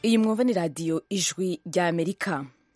iyi mwumva ni radiyo ijwi ry'Amerika.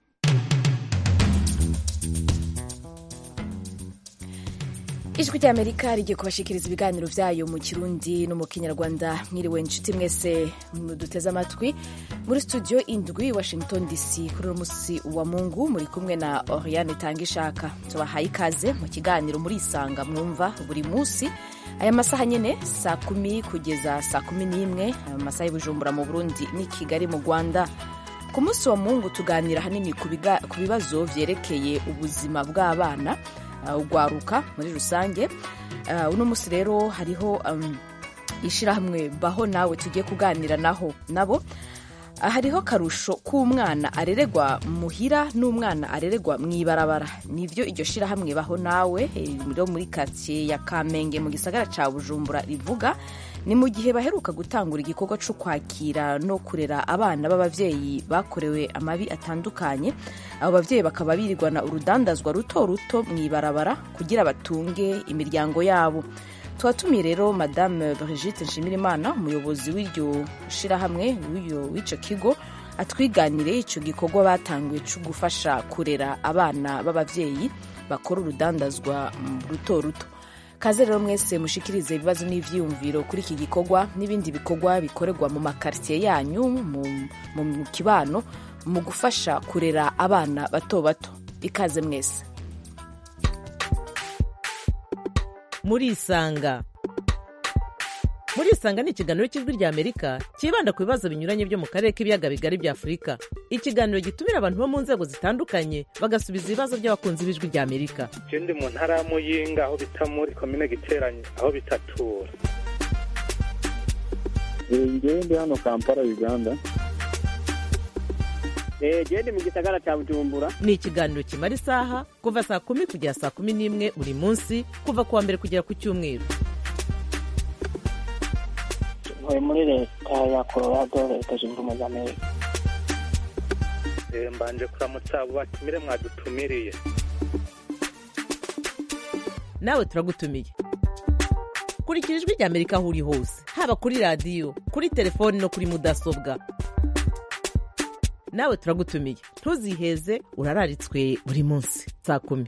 Ijwi ry'Amerika rigiye kubashikiriza ibiganiro vyayo mu Kirundi no mu Kinyarwanda. Mwiriwe inshuti mwese muduteze amatwi muri studio indwi Washington DC kuri uno musi wa Mungu, muri kumwe na Oriane Tangishaka. Tubahaye ikaze mu kiganiro muri Isanga mwumva buri musi aya masaha nyene saa 10 kugeza saa 11 amasaha y'Ibujumbura mu Burundi ni Kigali mu Rwanda. Ku musi wa Mungu tuganira hanini ku bibazo vyerekeye ubuzima bw'abana, ugwaruka muri rusange. Uno musi rero hariho ishirahamwe Baho Nawe tugiye kuganira nabo. Hariho karusho k'umwana areregwa muhira n'umwana areregwa mw'ibarabara. Nivyo iryo shirahamwe Baho Nawe muri quartier ya Kamenge mu gisagara ca Bujumbura rivuga. Ni mu gihe baheruka gutangura igikorwa cyo kwakira no kurera abana b'abavyeyi bakorewe amabi atandukanye. Abo bavyeyi bakaba birirwana urudandazwa ruto ruto mw'ibarabara kugira batunge imiryango yabo. Twatumiye rero Madame Brigitte Nshimirimana, umuyobozi w'iryo shirahamwe w'ico kigo, atwiganire ico gikorwa batanguye cyo gufasha kurera abana b'abavyeyi bakora urudandazwa ruto ruto. Kaze rero mwese mushikirize ibibazo n'ivyiyumviro kuri iki gikorwa n'ibindi bikorwa bikorerwa mu makartier yanyu mu kibano mu gufasha kurera abana bato bato. Ikaze mwese. Muri Isanga ni ikiganiro cy'Ijwi ry'Amerika kibanda ku bibazo binyuranye byo mu karere k'ibiyaga bigari bya Afurika. Ikiganiro gitumira abantu bo mu nzego zitandukanye bagasubiza ibibazo by'abakunzi b'Ijwi ry'Amerika. Je ndi mu ntara ya Muyinga aho bita muri commune Giteranyi aho bitatura. Ngewe ndi hano Kampala Uganda. Ndi mu gisagara cya Bujumbura. Ni ikiganiro kimara isaha kuva saa 10 kugera saa 11 buri munsi kuva kuwa mbere kugera ku Cyumweru. Muri leta ya Colorado, leta zunze ubumwe za Amerika. Mbanje kuramutsa abo batumire mwadutumiriye. Nawe turagutumiye. Kurikira Ijwi ry'Amerika aho uri hose, haba kuri radio, kuri telefoni no kuri mudasobwa. Nawe turagutumiye. Ntuziheze, urararitswe buri munsi saa 10.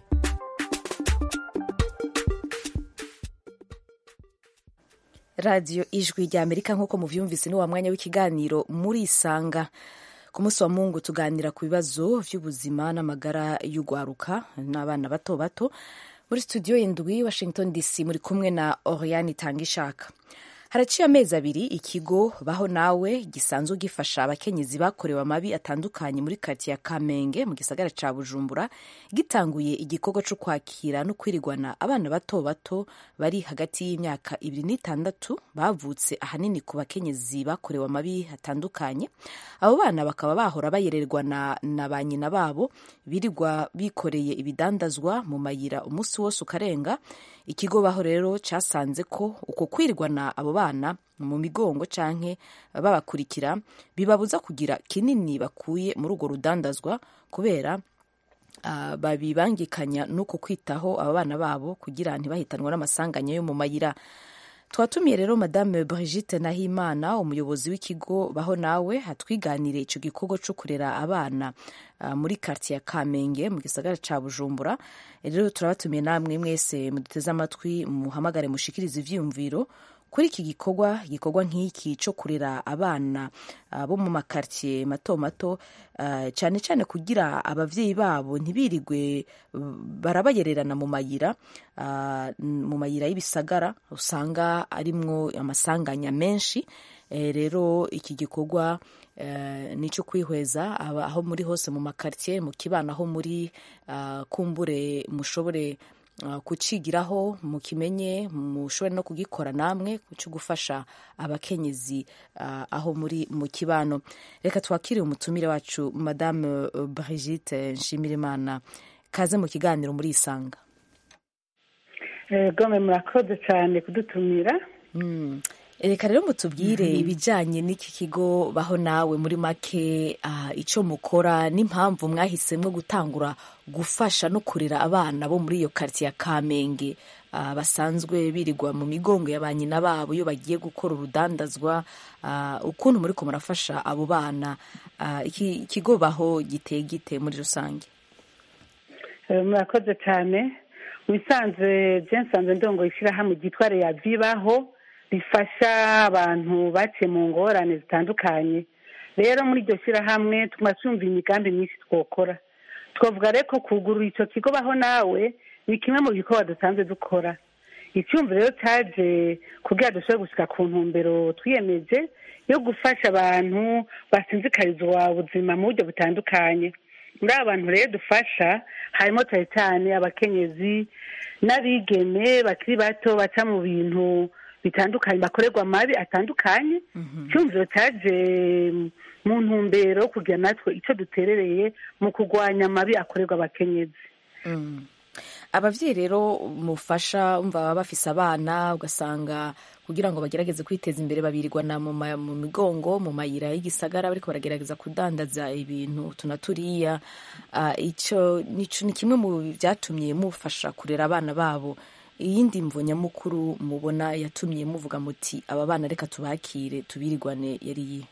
Radio Ijwi ry'Amerika nk'uko muvyumvise ni wa mwanya w'ikiganiro muri Isanga. Ku munsi wa Mungu tuganira ku bibazo vy'ubuzima n'amagara y'ugwaruka n'abana bato bato. Muri studio indwi Washington DC muri kumwe na Oriane Tangishaka. Haraciye amezi abiri ikigo Baho Nawe gisanzwe gifasha abakenyezi bakorewe amabi atandukanye muri quartier ya Kamenge mu gisagara ca Bujumbura gitanguye igikorwa cyo kwakira no kwirigwana abana bato bato bari hagati y'imyaka 2 n'itandatu bavutse ahanini ku bakenyezi bakorewe amabi atandukanye. Abo bana bakaba bahora bayererwa na banyina babo birirwa bikoreye ibidandazwa mu mayira umunsi wose ukarenga. Ikigo Baho rero casanze ko uko kwirigwana abo bana mu migongo canke babakurikira bibabuza kugira kinini bakuye muri urwo rudandazwa kubera babibangikanya nuko kwitaho aba bana babo kugira ntibahitanwa n'amasanganya yo mu mayira. Twatumiye rero Madame Brigitte Nahimana, umuyobozi w'ikigo Baho Nawe, hatwiganire ico gikorwa cyo kurera abana muri quartier ya Kamenge mu gisagara ca Bujumbura. Rero turabatumiye namwe mwese muduteze amatwi muhamagare mushikirize ivyiyumviro kuri iki gikorwa nk'iki cyo kurera abana bo mu makartier mato mato, cyane cyane kugira abavyeyi babo ntibirigwe barabayererana mu mayira y'ibisagara usanga arimwo amasanganya menshi. Rero iki gikorwa nico kwihweza aho muri hose mu makartier mu kibana aho muri kumbure mushobore kucigiraho mukimenye mushobore no kugikora namwe cyo gufasha abakenyezi aho muri mu kibano. Reka twakire umutumire wacu Madame Brigitte Nshimirimana. Kaze mu kiganiro muri Isanga. Gome murakoze cyane kudutumira. Reka rero mutubwire ibijanye n'iki kigo Baho Nawe muri make, ico mukora n'impamvu mwahisemwe gutangura gufasha no kurera abana bo muri iyo quartier ya Kamenge basanzwe birirwa mu migongo ya ba nyina babo iyo bagiye gukora urudandazwa, ukuntu muri ko murafasha abo bana, ikigo baho giteye gite muri rusange? Murakoze cyane. Wisanzwe nsanzwe ndongo ishyirahamwe ryitwa Reyavi baho rifasha abantu baciye mu ngorane zitandukanye. Rero muri iryo shyirahamwe twumva imigambi myinshi twokora. Twavuga rero ko kugurura icyo kigo baho nawe ni kimwe mu bikorwa dusanzwe dukora. Icyumviro rero cyaje kugira dushobore gushika ku ntumbero twiyemeje yo gufasha abantu basinzikarizwa ubuzima mu buryo butandukanye. Muri abantu rero dufasha harimo cyane cyane abakenyezi n'abigeme bakiri bato baca mu bintu bitandukanye, bakorerwa amabi atandukanye. Icyumviro cyaje mu ntumbero kugira natwe icyo duterereye mu kurwanya amabi akorerwa abakenyezi. Abavyeyi rero mufasha baba bafise abana, ugasanga kugira ngo bagerageze kwiteza imbere babirirwana mu migongo mu mayira y'igisagara bariko baragerageza kudandaza ibintu tunaturiya. Ico ni kimwe mu vyatumye mufasha kurera abana babo. Iyindi mvo nyamukuru mubona yatumye muvuga muti aba bana reka tubakire tubirirwane yari iyi?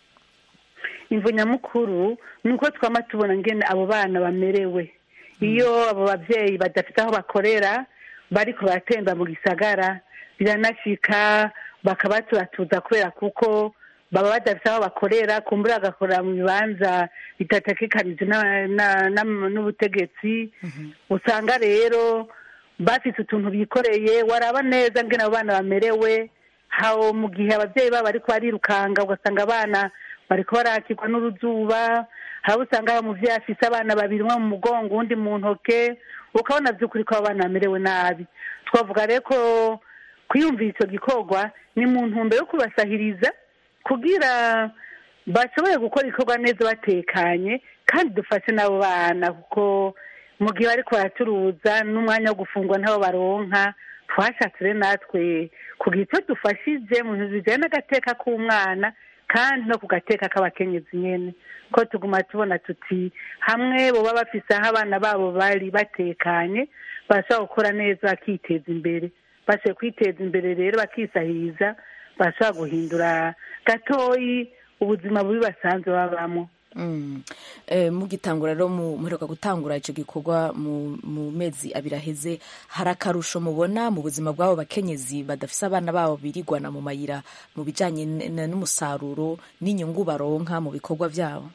Imvo nyamukuru nuko twama tubona ngene abo bana bamerewe. Iyo abo bavyeyi badafite aho bakorera bariko baratemba mu gisagara, biranashika bakabaturatuza kubera kuko baba badafite aho bakorera, kumbura agakorera mu bibanza bitategekanijwe n'ubutegetsi. Usanga rero bafite utuntu bikoreye, waraba neza ngene abo bana bamerewe. Hawo mu gihe abavyeyi babo bariko barirukanga, ugasanga abana bariko barakirwa n'uruzuba. Haba usanga umuvyeyi afise abana babiri, umwe mu mugongo uwundi mu ntoke, ukabona vy'ukuri ko abana bamerewe nabi. Twavuga rero ko kwiyumvira ico gikorwa ni mu ntumbero yo kubasahiriza kugira bashobore gukora igikorwa neza batekanye, kandi dufashe n'abo bana kuko mu gihe bariko baracuruza n'umwanya wo gufungwa ntabo baronka. Twashatse rero natwe kugira icyo dufashije mu bintu bijanye n'agateka k'umwana kandi no ku gateka k'abakenyezi nyene, ko tuguma tubona tuti hamwe boba bafise aho abana babo bari batekanye bashobora gukora neza bakiteza imbere. Bashoboye kwiteza imbere rero bakisahiriza, bashobora guhindura gatoyi ubuzima bubi basanzwe babamo. Mugitangura rero muheruka gutangura ico gikorwa mu mezi abiri aheze, hari akarusho mubona mu buzima bw'abo bakenyezi badafise abana babo birirwana mu mayira mu bijanye n'umusaruro n'inyungu baronka mu bikorwa vyabo?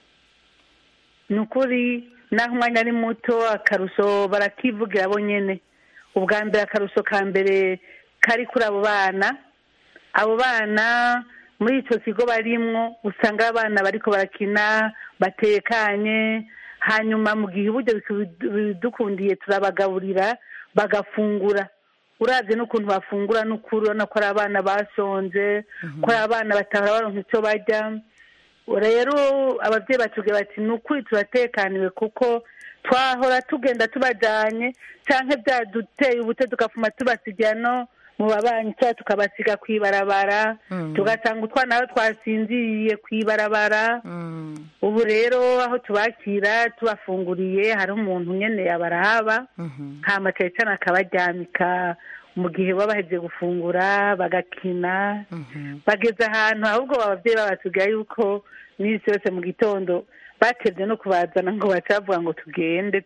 Ni ukuri naho umwanya ari muto akarusho barakivugira bo nyene. Ubwa mbere akarusho ka mbere kari kuri abo bana. Abo bana muri ico kigo barimwo usanga abana bariko barakina batekanye, hanyuma mu gihe uburyo bidukundiye turabagaburira bagafungura. Uravye n'ukuntu bafungura n'ukuri urabona ko ari abana bashonje, ko ari abana batahora baronka ico barya. Rero abavyeyi batubwira bati ni ukuri turatekaniwe kuko twahora tugenda tubajanye canke vyaduteye ubute tugafuma tubasigira no mu babanyi cyangwa tukabasiga kw'ibarabara, tugasanga utwana aho twasinziriye kw'ibarabara. Ubu rero aho tubakira tubafunguriye hari umuntu nyene yabaraba, hama cyane akabaryamika mu gihe baba bahejeje gufungura bagakina. Bageze ahantu ahubwo abavyeyi babatubwira yuko n'isi yose mu gitondo batevye no kubazana ngo bacavuga ngo tugende.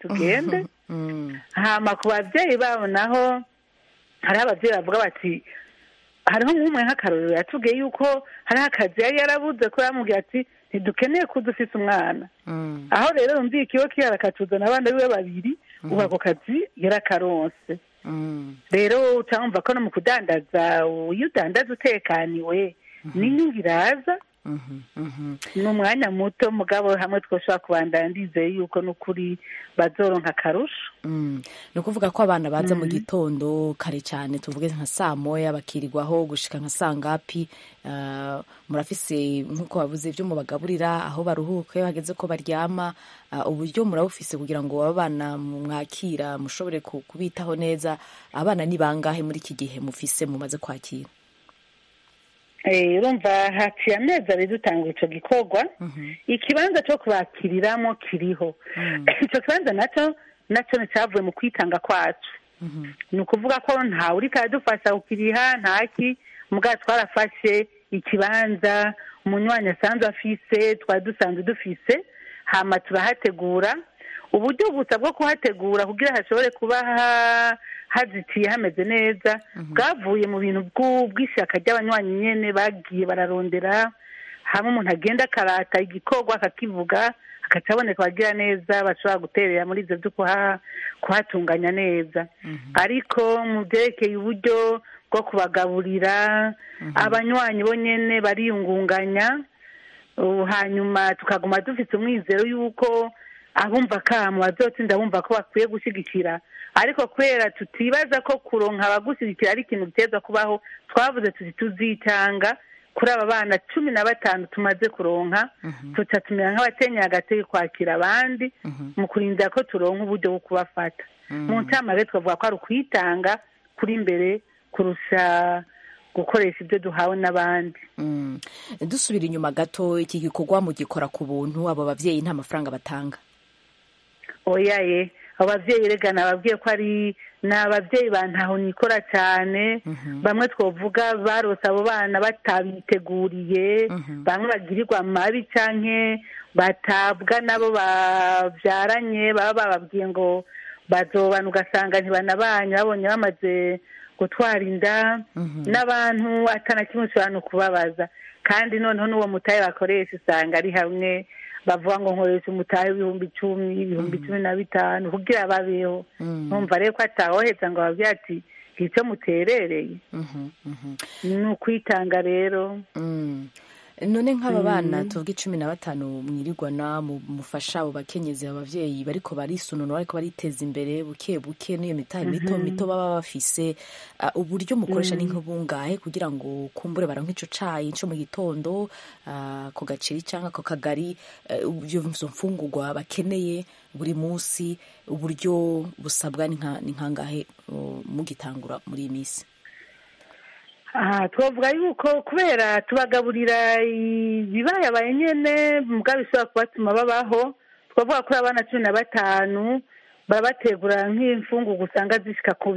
Hama ku bavyeyi babo naho hariho abavyeyi bavuga bati, hariho nk'umwe nk'akarorero yatubwiye yuko hariho akazi yari yarabuze ko yamubwiye ati ntidukeneye ko dufise umwana. Aho rero yumviye ikigo kiyara akatuzana abana biwe babiri, ubu ako kazi yarakaronse. Rero ucamva ko no mu kudandaza, iyo udandaza utekaniwe n'inyungu iraza. Ni umwanya muto mugabo hamwe twoshobora kubandana, ndizeye yuko n'ukuri bazoronka akarusho. Ni ukuvuga ko abana baza mu gitondo kare cyane, tuvuge nka 9:00 bakirirwaho gushika nka sangapi. Murafise nk'uko bavuze ibyo mubagaburira, aho baruhuka iyo hageze ko baryama, uburyo murabufise kugira ngo abana mwakira mushobore kubitaho neza. Abana ni bangahe muri iki gihe mufise mumaze kwakira? Urumva haciye amezi abiri dutanga ico gikorwa. Ikibanza cyo kubakiriramo kiriho. Ico kibanza naco nicyavuye mu kwitanga kwacu. ni ukuvuga ko ntawe uri kadufasha kukiriha ntaki mugabo twarafashe ikibanza umunywanyi asanzwe afise twari dusanzwe dufise hama turahategura uburyo gusa bwo kuhategura kugira hashobore kuba hazitiye hameze neza bwavuye mu bintu bw'ishyaka ry'abanywanyi nyene bagiye bararondera hamwe umuntu agenda akarata igikorwa akakivuga hagaca haboneka abagira neza bashobora guterera muri ivyo vyo kuhatunganya neza ariko mu vyerekeye uburyo bwo kubagaburira abanywanyi bo nyene bariyungunganya hanyuma tukaguma dufise umwizero y'uko abumva kamo bazotsinda bumva ko bakwiye gushyigikira ariko kubera tutibaza ko kuronka abagushyigikira ari ikintu biteza kubaho twavuze tuzi tuzitanga kuri aba bana 15 tumaze kuronka tuca tumera nk'abatenyeye agatege kwakira abandi mu kurinda ko turonka uburyo bwo kubafata mu ncamake twavuga ko ari ukwitanga kuri mbere kurusha gukoresha ibyo duhawe n'abandi. Dusubira inyuma gato iki gikorwa mu gikora ku buntu abo bavyeyi nta mafaranga batanga? Oyaye abavyeyi rega nababwiye ko ari n'abavyeyi bantaho nikora cyane bamwe twovuga barose abo bana batabiteguriye bamwe bagirirwa mabi canke batabwa nabo bavyaranye baba bababwiye ngo bazobana ugasanga ntibanabanye babonye bamaze gutwara inda n'abantu atana kimwe cyane kubabaza kandi noneho n'uwo mutahe bakoresha usanga ari hamwe bavuga ngo nkoresha umutahe w'ibihumbi 10,15 kugira babeho numva rero ko atawoheza ngo babwire ati icyo muterereye ni ukwitanga rero. None nk'aba bana tuvuga 15 mwirirwana mufasha abo bakenyezi abavyeyi bariko barisununura ariko bariteza imbere buke buke niyo mitahe mito baba bafise uburyo mukoresha n'inkubungahe kugira ngo kumbure baranka ico cayi cyo mu gitondo ko gaciri canka ko kagari ubyo mfungurwa bakeneye buri munsi uburyo busabwa ni nkangahe mugitangura muri imisi? Twavuga yuko kubera tubagaburira ibibayabaye nyene mugabo bishobora kubatuma babaho twavuga kuri abana 15 babategura nk'imfungurwa usanga zishika ku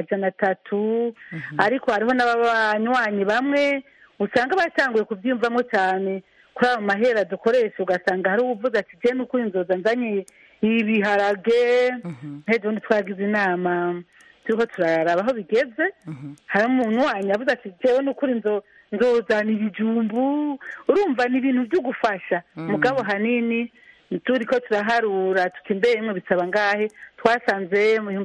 300 ariko hariho n'abanywanyi bamwe usanga batanguye kubyumvamo cyane kuri abo mahera dukoresha ugasanga hari uvuze ati je nuko inzoza nzanye ibiharage hejo ntitwagize inama turiko turaraba aho bigeze hari umuntu wanyavuze ati jewe n'ukuri nzozana ibijumbu urumva ni ibintu byo gufasha mugabo hanini turiko turaharura tukimbeye imwe bisaba ngahe twasanze mu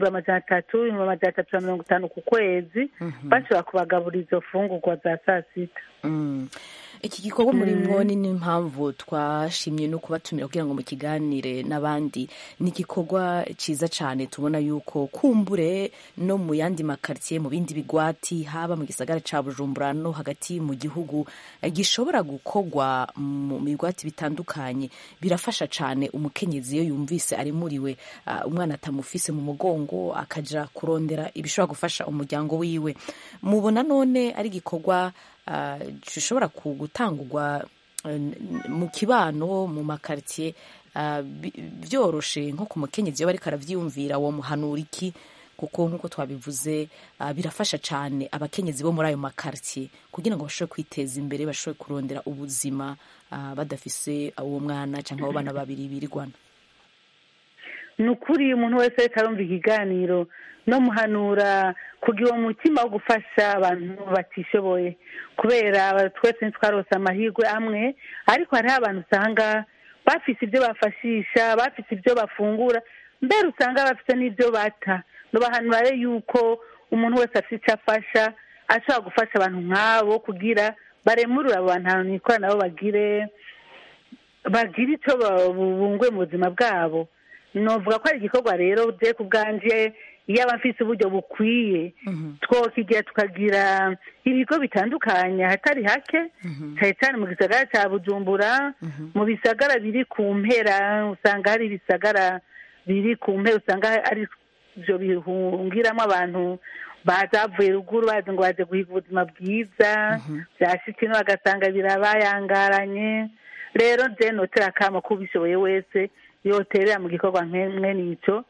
350 ku kwezi bashobora kubagaburira izo fungurwa za sasita. Iki gikorwa muri mwoni n'impamvu twashimye no kubatumira kugira ngo mu kiganire n'abandi ni gikorwa ciza cyane tubona yuko kumbure no mu yandi makartier mu bindi bigwati haba mu gisagara ca Bujumbura no hagati mu gihugu gishobora gukogwa mu bigwati bitandukanye birafasha cyane umukenyezi iyo yumvise ari muriwe umwana atamufise mu mugongo akaja kurondera ibishobora gufasha umuryango wiwe mubona none ari gikorwa gishobora gutangurwa mu kibano mu makartier byoroshe nko ku mukenyezi iyo bariko aravyumvira wo muhanura iki kuko nkuko twabivuze birafasha cyane abakenyezi bo muri ayo makartier kugira ngo bashobore kwiteza imbere bashobore kurondera ubuzima badafise uwo mwana cyangwa abo bana babiri birirwana. Nukuri umuntu wese ariko arumva ikiganiro no muhanura kugira umutima wo gufasha abantu batishoboye kubera twese ntitwarose amahirwe amwe ariko hariho abantu usanga bafise ibyo bafashisha bafise ibyo bafungura mbere usanga bafise n'ibyo bata bahanura yuko umuntu wese afite icyo afasha ashobora gufasha abantu nk'abo kugira baremurure abo bantu ahantu nikora nabo bagire icyo bunguye mu buzima bwabo. Novuga ko ari igikorwa rero je kubganje iyo abafise uburyo bukwiye twokigira tukagira ibigo bitandukanye hatari hake cyane mu gisagara cya Bujumbura mu bisagara biri ku mpera usanga hari ibisagara biri ku mpera usanga ari byo bihungiramo abantu bazavuye ruguru baje ngo baje guhiga ubuzima bwiza byashikino bagasanga birabayangaranye rero je notera kama kubishoboye wese yoterera mu gikorwa nk'emwe nico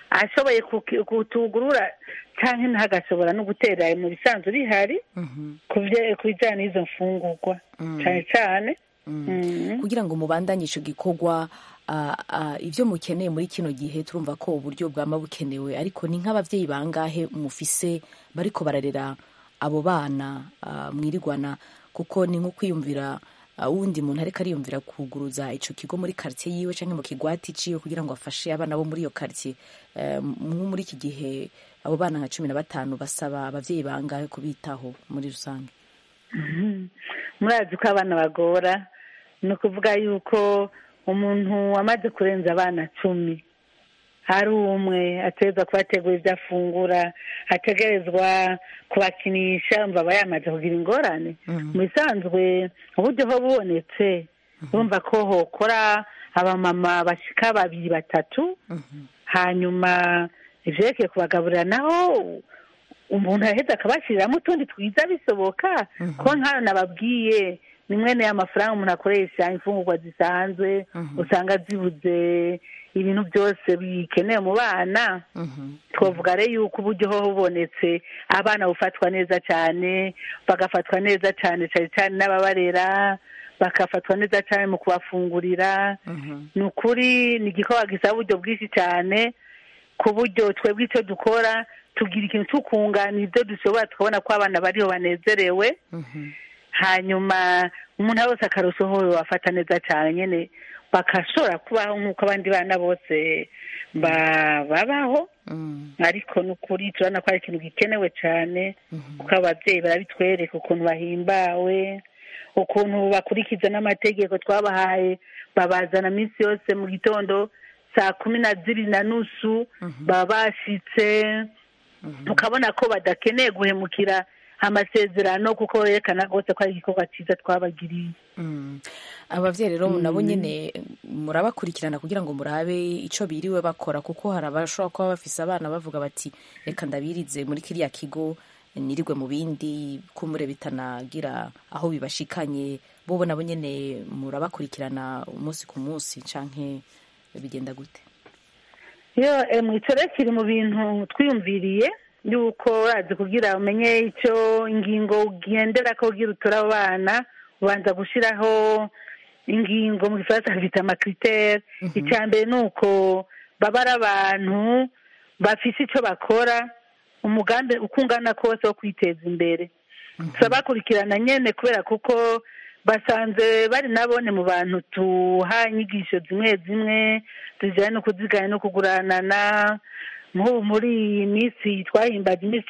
ashoboye kutugurura cyangwa ntagashobora no gutera mu bisanzwe bihari ku bijyanye n'izo mfungurwa cyane cyane kugira ngo mubandanye icyo gikorwa ibyo mukeneye muri kino gihe turumva ko uburyo bwaba bukenewe ariko ni nk'ababyeyi bangahe mufise bariko bararera abo bana mwirigwana kuko ni nko kwiyumvira wundi muntu ariko ariyumvira kuguruza icyo kigo muri quartier yiwe cyangwa mu kigwati ciwe kugira ngo afashe abana bo muri iyo quartier muri iki gihe abo bana nka 15 basaba abavyeyi bangahe kubitaho muri rusange. Murazi ko abana bagora ni ukuvuga yuko umuntu amaze kurenza abana 10 hari umwe ategerezwa kubategura ibyo afungura ategerezwa kubakinisha aba yamaze kugira ingorane mu bisanzwe uburyo ho bubonetse urumva ko hokora abamama bashika 2-3 hanyuma ivyerekeye kubagaburira naho umuntu aheza akabashiriramo utundi twiza bisoboka ko nk'ayo nababwiye ni mwene y'amafaranga umuntu akoresha imfungurwa zisanzwe usanga zibuze ibintu byose bikenewe mu bana twavuga rero yuko uburyo ho bubonetse abana bufatwa neza cyane bagafatwa neza cyane cyane n'ababarera bakafatwa neza cyane mu kubafungurira ni ukuri ni igikorwa gisaba uburyo bwinshi cyane ku buryo twebwe icyo dukora tugira ikintu cy'ukungana ibyo dushobora tukabona ko abana bariho banezerewe hanyuma umuntu wese akarusho ho bafata neza cyane nyine bakashobora kubaho nk'uko abandi bana bose babaho ariko ni ukuri turabona ko ari ikintu gikenewe cyane kuko ababyeyi barabitwereka ukuntu bahimbawe ukuntu bakurikiza n'amategeko twabahaye babazana minsi yose mu gitondo 12:30 baba bashitse tukabona ko badakeneye guhemukira amasezerano kuko yerekana rwose ko ari igikorwa cyiza twabagiriye. Abavyeyi rero nabo nyene murabakurikirana kugira ngo murabe ico biriwe bakora kuko hari abashobora kuba bafise abana bavuga bati reka ndabirize muri kiriya kigo nirigwe mu bindi kumure bitanagira aho bibashikanye bobo nabo nyene murabakurikirana umunsi ku munsi canke bigenda gute? Mwitore kiri mu bintu twiyumviriye yuko urazi kugira umenye icyo ingingo ugendera ko ugira utura abana ubanza gushiraho ingingo mu gifaransa bita amakriteri. Icyambere ni uko baba ari abantu bafise icyo bakora umugambi ukungana kose wo kwiteza imbere. Tubakurikirana nyene kubera kuko basanze bari nabone mu bantu tuha inyigisho zimwe zijyanye no kuziganya no kuguranana nk'ubu muri iyi minsi twahimbaje iminsi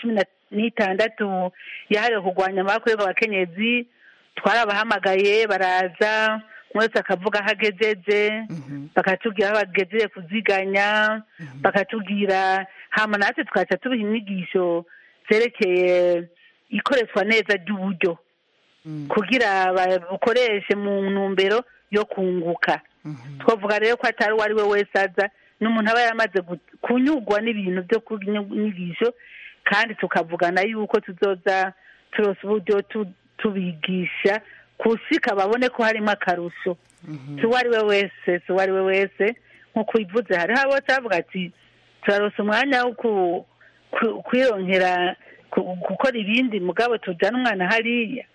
16 yahariwe kurwanya amakorerwa abakenyezi twarabahamagaye baraza mwese akavuga aho agejeje bakatubwira aho bagejeje kuziganya bakatubwira hama natwe tukaca tubiha inyigisho zerekeye ikoreshwa neza ry'uburyo kugira babukoreshe mu ntumbero yo kunguka. Twavuga rero ko atari uwari we wese aza n'umuntu aba yamaze kunyugwa n'ibintu byo kunyigisho kandi tukavugana yuko tuzoza turose uburyo tubigisha kusika babone ko harimo akarusho. Si uwari we wese nk'uko ivuze hariho abo bavuga ati turarose umwanya wo kwironkera gukora ibindi mugabo tujyana umwana hariya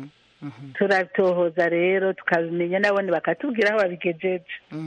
turatohoza rero tukabimenya nabone bakatubwira aho babigejeje.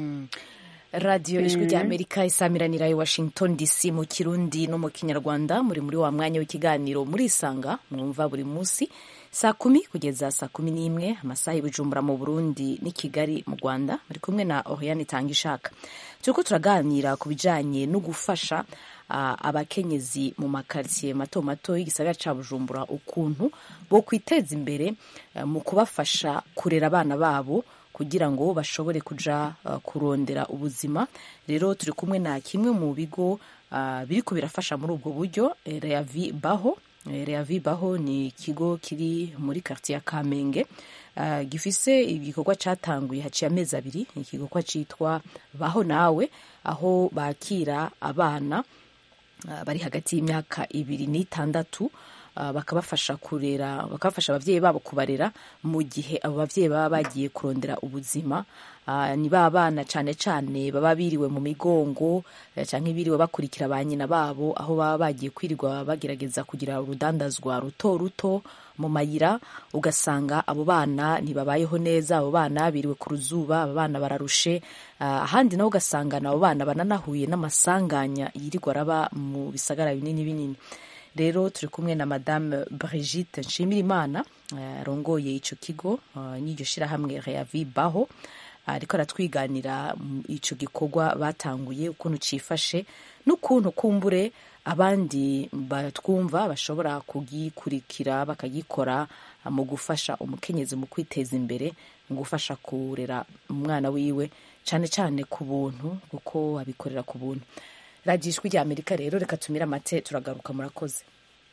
Radio Ijwi ry'Amerika isamiranira i Washington DC mu Kirundi no mu Kinyarwanda muri wa mwanya w'ikiganiro muri Isanga mwumva buri munsi 10:00 kugeza 11:00 amasaha y'Ibujumbura mu Burundi ni Kigali mu Rwanda muri kumwe na Oriane Tangishaka. Turiko turaganira ku bijanye no gufasha abakenyezi mu makartier mato mato y'igisagara ca Bujumbura ukuntu bo kwiteza imbere mu kubafasha kurera abana babo kugira ngo bashobore kuja kurondera ubuzima. Rero turi kumwe na kimwe mu bigo biriko birafasha muri ubwo buryo Reavi Baho. Reavi Baho ni ikigo kiri muri quartier ya Kamenge gifise igikorwa catanguye haciye amezi 2 igikorwa citwa Baho Nawe aho bakira abana bari hagati y'imyaka 2 n'itandatu bakabafasha kurera, bakabafasha abavyeyi babo kubarera mu gihe abo bavyeyi baba bagiye kurondera ubuzima. Ni ba bana cane cane baba biriwe mu migongo canke biriwe bakurikira ba nyina babo, aho baba bagiye kwirirwa bagerageza kugira urudandazwa ruto ruto mu mayira, ugasanga abo bana ntibabayeho neza, abo bana biriwe ku ruzuba, abo bana bararushe. Ahandi naho ugasanga abo bana bananahuye n'amasanganya yirirwa araba mu bisagara binini binini. Rero turi kumwe na Madame Brigitte Nshimirimana arongoye ico kigo n'iryo shirahamwe Reavi Baho, ariko aratwiganira ico gikorwa batanguye ukuntu cifashe n'ukuntu kumbure abandi batwumva bashobora kugikurikira bakagikora mu gufasha umukenyezi mu kwiteza imbere, mu gufasha kurera umwana wiwe cane cane ku buntu, kuko abikorera ku buntu. Radio Ijwi rya Amerika rero reka tumira amate, turagaruka. Murakoze.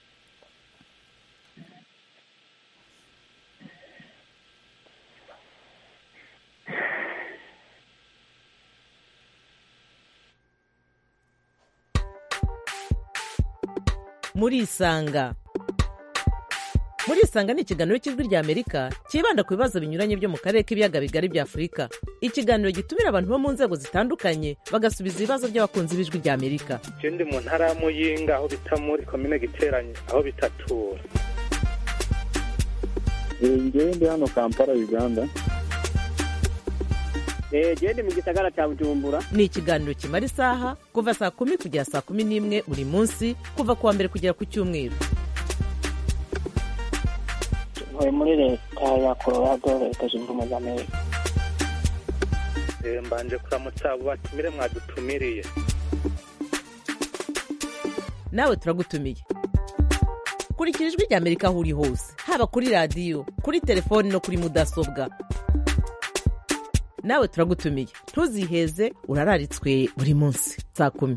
Murisanga ni ikiganiro cy'Ijwi rya Amerika kibanda ku bibazo binyuranye byo mu karere k'ibiyaga bigari bya Afurika. Ikiganiro gitumira abantu bo mu nzego zitandukanye bagasubiza ibibazo by'abakunzi b'Ijwi rya Amerika. Je ndi mu ntara ya Muyinga aho bita muri komine Giteranyi aho bitatura. Njyewe ndi hano Kampala Uganda. Je ndi mu gisagara cya Bujumbura. Ni ikiganiro kimara isaha kuva saa 10 kugera saa 11 buri munsi, kuva kuwa mbere kugera ku cyumweru. Muri leta ya Colorado, Leta Zunze Ubumwe za Amerika. Mbanje kuramutsa abo batumire mwadutumiriye. Nawe turagutumiye. Kurikira Ijwi rya Amerika aho uri hose, haba kuri radio, kuri telefoni no kuri mudasobwa. Nawe turagutumiye, ntuziheze, urararitswe buri munsi saa 10.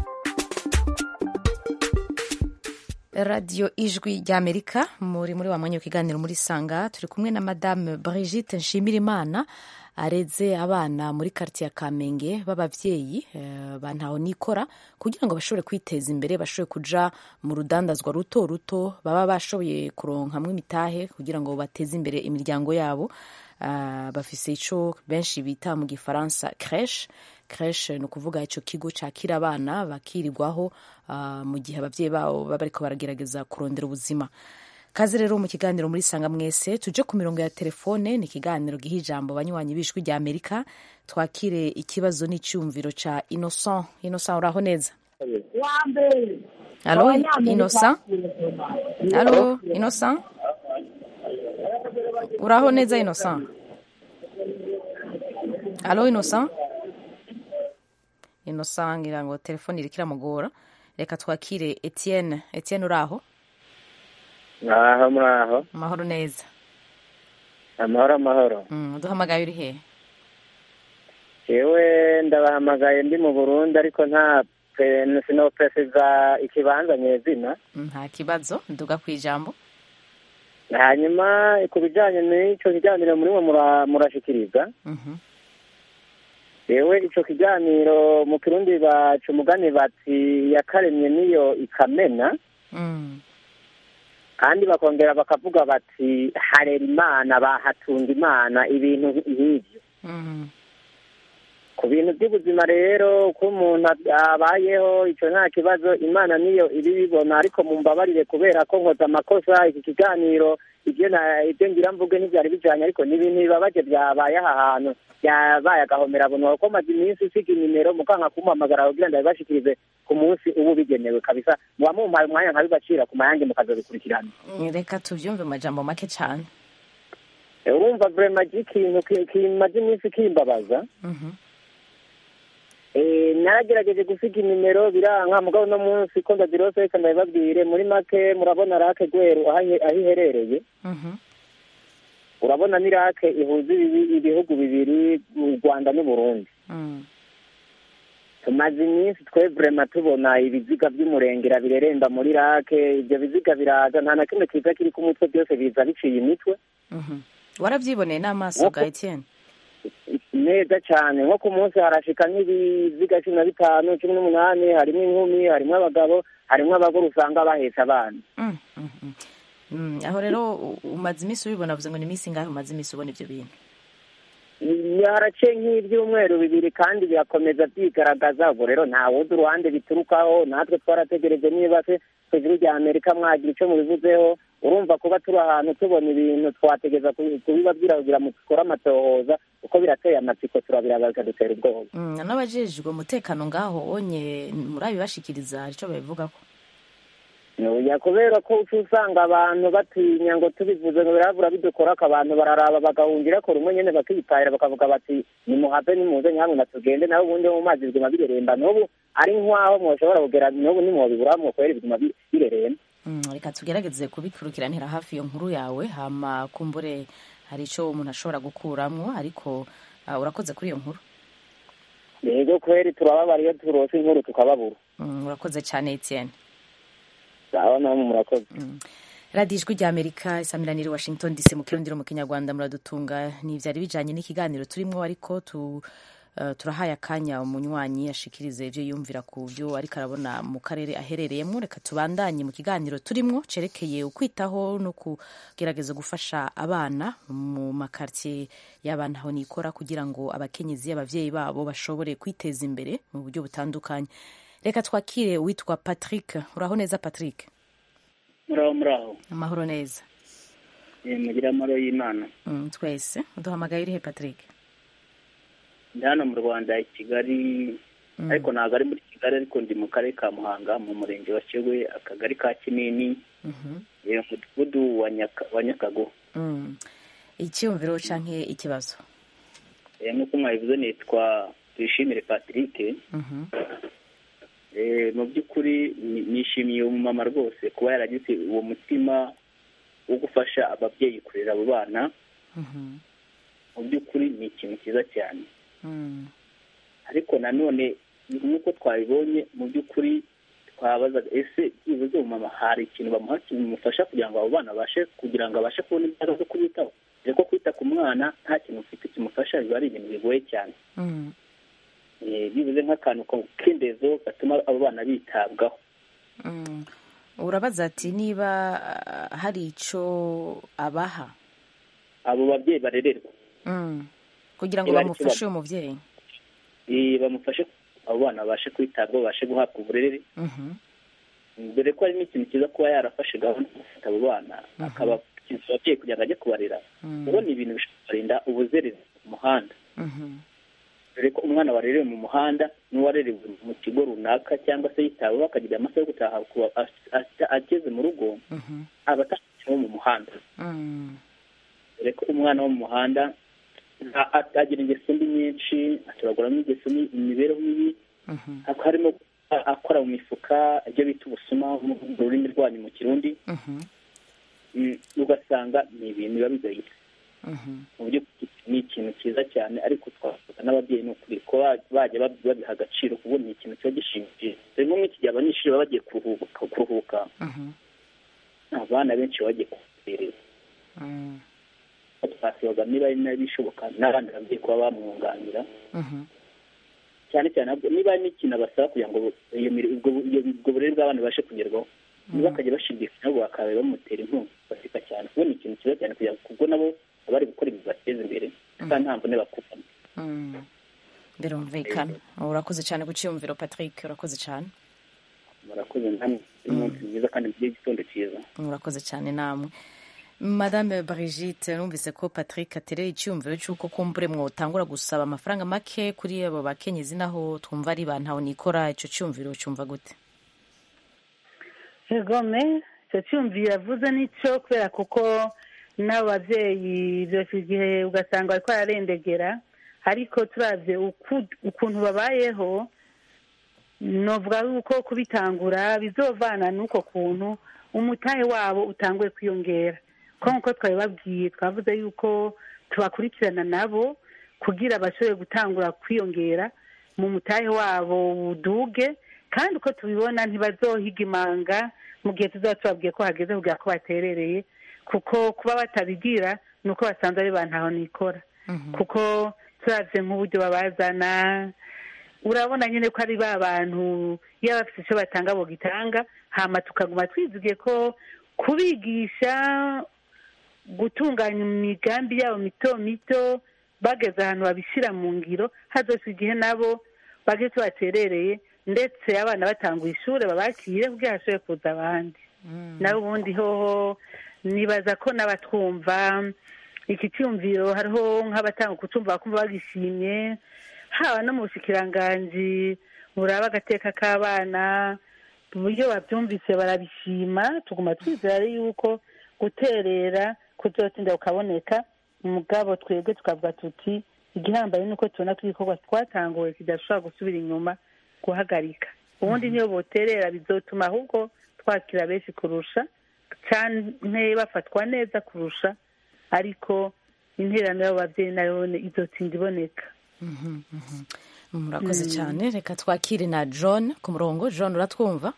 Radio Ijwi rya Amerika muri wa mwanya w'ikiganiro muri Sanga, turi kumwe na Madame Brigitte Nshimirimana areze abana muri quartier ya Kamenge b'abavyeyi bantaho nikora, kugira ngo bashobore kwiteza imbere, bashobore kuja mu rudandazwa ruto ruto, baba bashoboye kuronkamwe imitahe kugira ngo bateze imbere imiryango yabo. Bafise ico benshi bita mu gifaransa creche, no kuvuga ico kigo cakira abana bakirirwaho mu gihe abavyeyi babo baba bariko baragerageza kurondera ubuzima. Kaze rero mu kiganiro muri Sanga mwese, tuje ku mirongo ya telefone. Ni ikiganiro giha ijambo banywanyi b'Ijwi rya Amerika. Twakire ikibazo n'icyumviro ca Innocent. Innocent, uraho neza? Allo Innocent? Allo Innocent? Uraho neza Innocent? Allo Innocent? Innocent ngira ngo telefone irikira mugora. Reka twakire Etienne. Etienne, uraho? Muraho. Amahoro neza. Amahoro. Duhamagaye uri he? Yewe ndabahamagaye ndi mu Burundi, ariko nta sinopesiza ikibanza nyezina. Nta kibazo, nduga kwijambo. Hanyuma ku bijanye n'ico kiganiro murimo murashikiriza. Yewe ico kiganiro mu Kirundi bacu umugani bati yakaremye niyo ikamena. Kandi bakongera bakavuga bati harera Imana, bahatunga Imana, ibintu nk'ibyo. Ku bintu by'ubuzima rero ko umuntu abayeho ico nta kibazo, Imana niyo ibibibona, ariko mumbabarire kubera ko nkoza amakosa. Iki kiganiro ibyo ngira mvuge ntibyari bijanye, ariko n'ibintu bibabaje byabaye aha hantu, byabaye agahomera buntu ko maze iminsi usiga inimero mukanka kumuhamagara kugira ngo ndabashikirize ku munsi ubu bigenewe kabisa. Muwamumpaye umwanya nkabibacira ku mayange mukazobikurikirana. Reka tuvyumve majambo make cyane. Urumva vraiment ikintu kimaze iminsi kimbabaza. Naragerageje gusiga inimero biranka, mugabo no munsi ko ndazirose, reka ndabibabwire muri make. Murabona rake Gweru aho iherereye. Urabona ni rake ihuza ibihugu bibiri, u Rwanda n'u Burundi. Tumaze iminsi twe vraiment tubona ibiziga by'umurengera bireremba muri rake. Ibyo biziga biraza, nta na kimwe kiza kiri ku mutwe, byose biza biciye imitwe. Warabyiboneye n'amaso ga Etienne? neza cyane nko ku munsi harashika nk'ibiziga 15 18 harimo inkumi harimo abagabo harimo abagore usanga bahesha abana. Aho rero umaze iminsi ubibona avuze ngo ni iminsi ngaho umaze iminsi ubona ivyo bintu? Yarace nk'ibyumweru 2 kandi birakomeza byigaragaza. Ubwo rero nta wundi uruhande biturukaho, natwe twarategereje niba se hejuru rya Amerika mwagira icyo mubivuzeho. Urumva kuba turi ahantu tubona ibintu twategeza kubibabwira kugira ngo dukore amatohoza uko birateye amatsiko turabirabaza dutera ubwoba. N'abajejwe umutekano ngaho onye murabibashikiriza icyo babivugako? Ya kubera ko usanga abantu batinya ngo tubivuze ngo biravura bidukora abantu bararaba bagahungira ko rumwe nyene bakiyitahira bakavuga bati ni muhabe ni muze nyamwe natugende naho ubundi mu mazi biguma bireremba n'ubu ari nkwaho mwoshobora kugera n'ubu ni mwobibura mwo kwera biguma bireremba. Reka tugerageze kubikurikiranira hafi iyo nkuru yawe hama kumbure hari ico umuntu ashobora gukuramwo ariko urakoze kuri iyo nkuru. Yego kweri turababariye turose inkuru tukababura. Urakoze cyane Etienne. Sawa namwe murakoze. Radio Ijwi rya Amerika isamiranira Washington DC mu kirundiro mu Kinyarwanda muradutunga n'ivyari bijanye n'ikiganiro turimo ariko turahaye akanya umunywanyi ashikirize ivyo yumvira ku byo ariko arabona mu karere aherereyemo. Reka tubandanye mu kiganiro turimo cerekeye ukwitaho no kugerageza gufasha abana mu makartier y'abana aho nikora kugira ngo abakenyezi abavyeyi babo bashobore kwiteza imbere mu buryo butandukanye. Reka twakire witwa Patrick. Uraho neza Patrick? Muraho. Amahoro neza. Mugira amahoro y'Imana. Twese. Uduhamagaye urihe Patrick? Ndana mu Rwanda i Kigali ariko ntabwo ari muri Kigali ariko ndi mu karere ka Muhanga mu murenge wa Shyogwe akagari ka Kinini umudugudu wa Nyakago. Icyumviro canke ikibazo? Nk'uko mwabivuze nitwa Twishimire Patrick. Mu by'ukuri nishimiye umumama rwose kuba yaragize uwo mutima wo gufasha ababyeyi kurera abo bana. Mu by'ukuri ni ikintu cyiza cyane. Ariko nanone nk'uko twabibonye mu by'ukuri twabazaga ese byibuze umumama hari ikintu bamuha kimufasha kugira ngo abo bana abashe kubona imbaraga zo kubitaho. Ariko kwita ku mwana nta kintu ufite kimufasha biba ari ibintu bigoye cyane. Bivuze nk'akantu k'indezo gatuma abo bana bitabwaho. Urabaza ati niba hari icyo abaha abo babyeyi barererwa kugira ngo bamufashe umubyeyi bamufashe abo bana babashe kwitabwaho babashe guhabwa uburere. Dore ko ari n'ikintu cyiza kuba yarafashe gahunda yo gufata abo bana akabakiza ababyeyi kugira ngo ajye kubarera. Ubu ni ibintu bishobora kurinda ubuzererezi mu muhanda. Dore ko umwana warerewe mu muhanda n'uwarerewe mu kigo runaka cyangwa se yitaweho akagira amasaha yo gutaha kuba ageze mu rugo aba atakiriho mu muhanda. Dore ko umwana wo mu muhanda agira ingeso mbi nyinshi, aturaguramo ingeso imibereho mibi, harimo akora mu mifuka ibyo bita ubusuma mu rurimi rwanyu mu Kirundi. Ugasanga ni ibintu biba bigoye. Mu by'ukuri ni ikintu cyiza cyane ariko twavuga n'ababyeyi ni ukuri ko bajya babiha agaciro kuko ni ikintu kiba gishimishije. Dore nko nk'iki gihe abanyeshuri baba bagiye kuruhuka abana benshi baba bagiye kuberera. Twasibaga niba ari n'abishoboka n'abandi babyeyi kuba bamwunganira cyane cyane niba ari n'ikintu abasaba kugira ngo ubwo burere bw'abana babashe kugerwaho ntibakajya bashidikanya nabo bakaba bamutera inkunga baseka cyane kuko ni ikintu cyiza cyane kugira ngo kubwo nabo abari gukora ibintu bateza imbere kandi nta mvune bakuvamo. Birumvikana. Urakoze cyane ku cyumviro Patrick. Urakoze cyane. Murakoze namwe. Umunsi mwiza kandi mugire igitondo cyiza. Urakoze cyane namwe. Madame Brigitte, numvise ko Patrick atereye icyumviro cy'uko kumbure mwotangura gusaba amafaranga make kuri abo bakenyezi naho twumva ari bantaho nikora. Icyo cyumviro cyumva gute? Egome, icyo cyumviro yavuze nicyo kubera kuko n'abo babyeyi byose igihe ugasanga bariko bararendegera ariko turavye ukuntu babayeho novuga yuko kubitangura bizovana n'uko kuntu umutahe wabo utanguye kwiyongera. Ko nkuko twabibabwiye twavuze yuko tubakurikirana nabo kugira bashobore gutangura kwiyongera mu mutahe wabo uduge kandi uko tubibona ntibazohiga imanga mu gihe tuzaba tubabwiye ko hageze kugira ko baterereye kuko kuba batabigira nuko basanzwe ari bantaho nikora kuko turavye nk'uburyo babazana urabona nyine ko ari ba bantu iyo bafite icyo batanga bogitanga hama tukaguma twizigiye ko kubigisha gutunganya imigambi yabo mito mito bageze ahantu babishyira mu ngiro hazose igihe nabo baje tubaterereye ndetse abana batanguye ishuri babakire kugira hashobore kuza abandi nawe ubundi hoho nibaza ko n'abatwumva iki cyumviro hariho nk'abatanga kucumva bakumva bagishimye haba no mu bushikiranganji buraba agateka k'abana uburyo babyumvise barabishima tuguma twizera yuko guterera kuzotinda ukaboneka umugabo twebwe tukavuga tuti igihambaye nuko tubona ko igikorwa twatanguwe kidashobora gusubira inyuma guhagarika ubundi niyo boterera bizotuma ahubwo twakira benshi kurusha cyane bafatwa neza kurusha ariko intererano y'abo babyeyi nayo izotinda iboneka. Murakoze cyane reka twakire na John ku murongo. John uratwumva?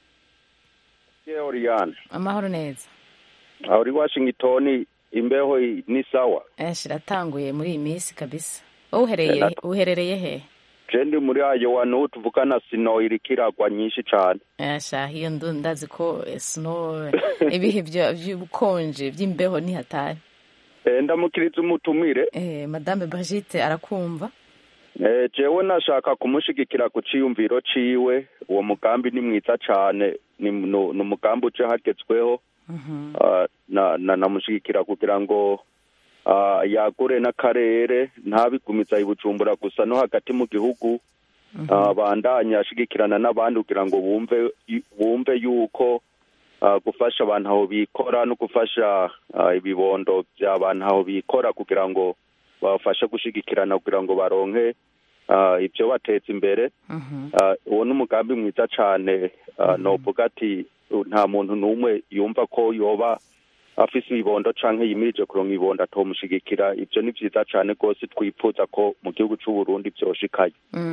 Oriane amahoro neza. Uri Washington imbeho ni sawa? Shiratanguye muri iyi minsi kabisa. Uherereye he? Jendi muri ayo wano tuvugana snow irikiragwa nyinshi cyane. Hiyo ndazi ko snow ibihe by'ubukonje by'imbeho ni hatari. Ndamukiriza umutumire. Madame Brigitte arakumva. Jewe nashaka kumushigikira ku ciyumviro ciwe uwo mugambi ni mwiza cyane ni umugambi uje hagezweho namushigikira kugira ngo yagure n'akarere ntabigumiza ibujumbura gusa no hagati mu gihugu bandanya ashigikirana n'abandi kugira ngo bumve yuko gufasha abantu aho bikora no gufasha ibibondo by'abantu aho bikora kugira ngo bafashe gushigikirana kugira ngo baronke ibyo bateza imbere. Uwo ni umugambi mwiza cyane novuga ati nta muntu n'umwe yumva ko yoba afise ibibondo canke yimirije kuronka ibibondo atomushigikira. Ibyo ni vyiza cyane rwose twipfuza ko mu gihugu c'u Burundi vyoshikaye.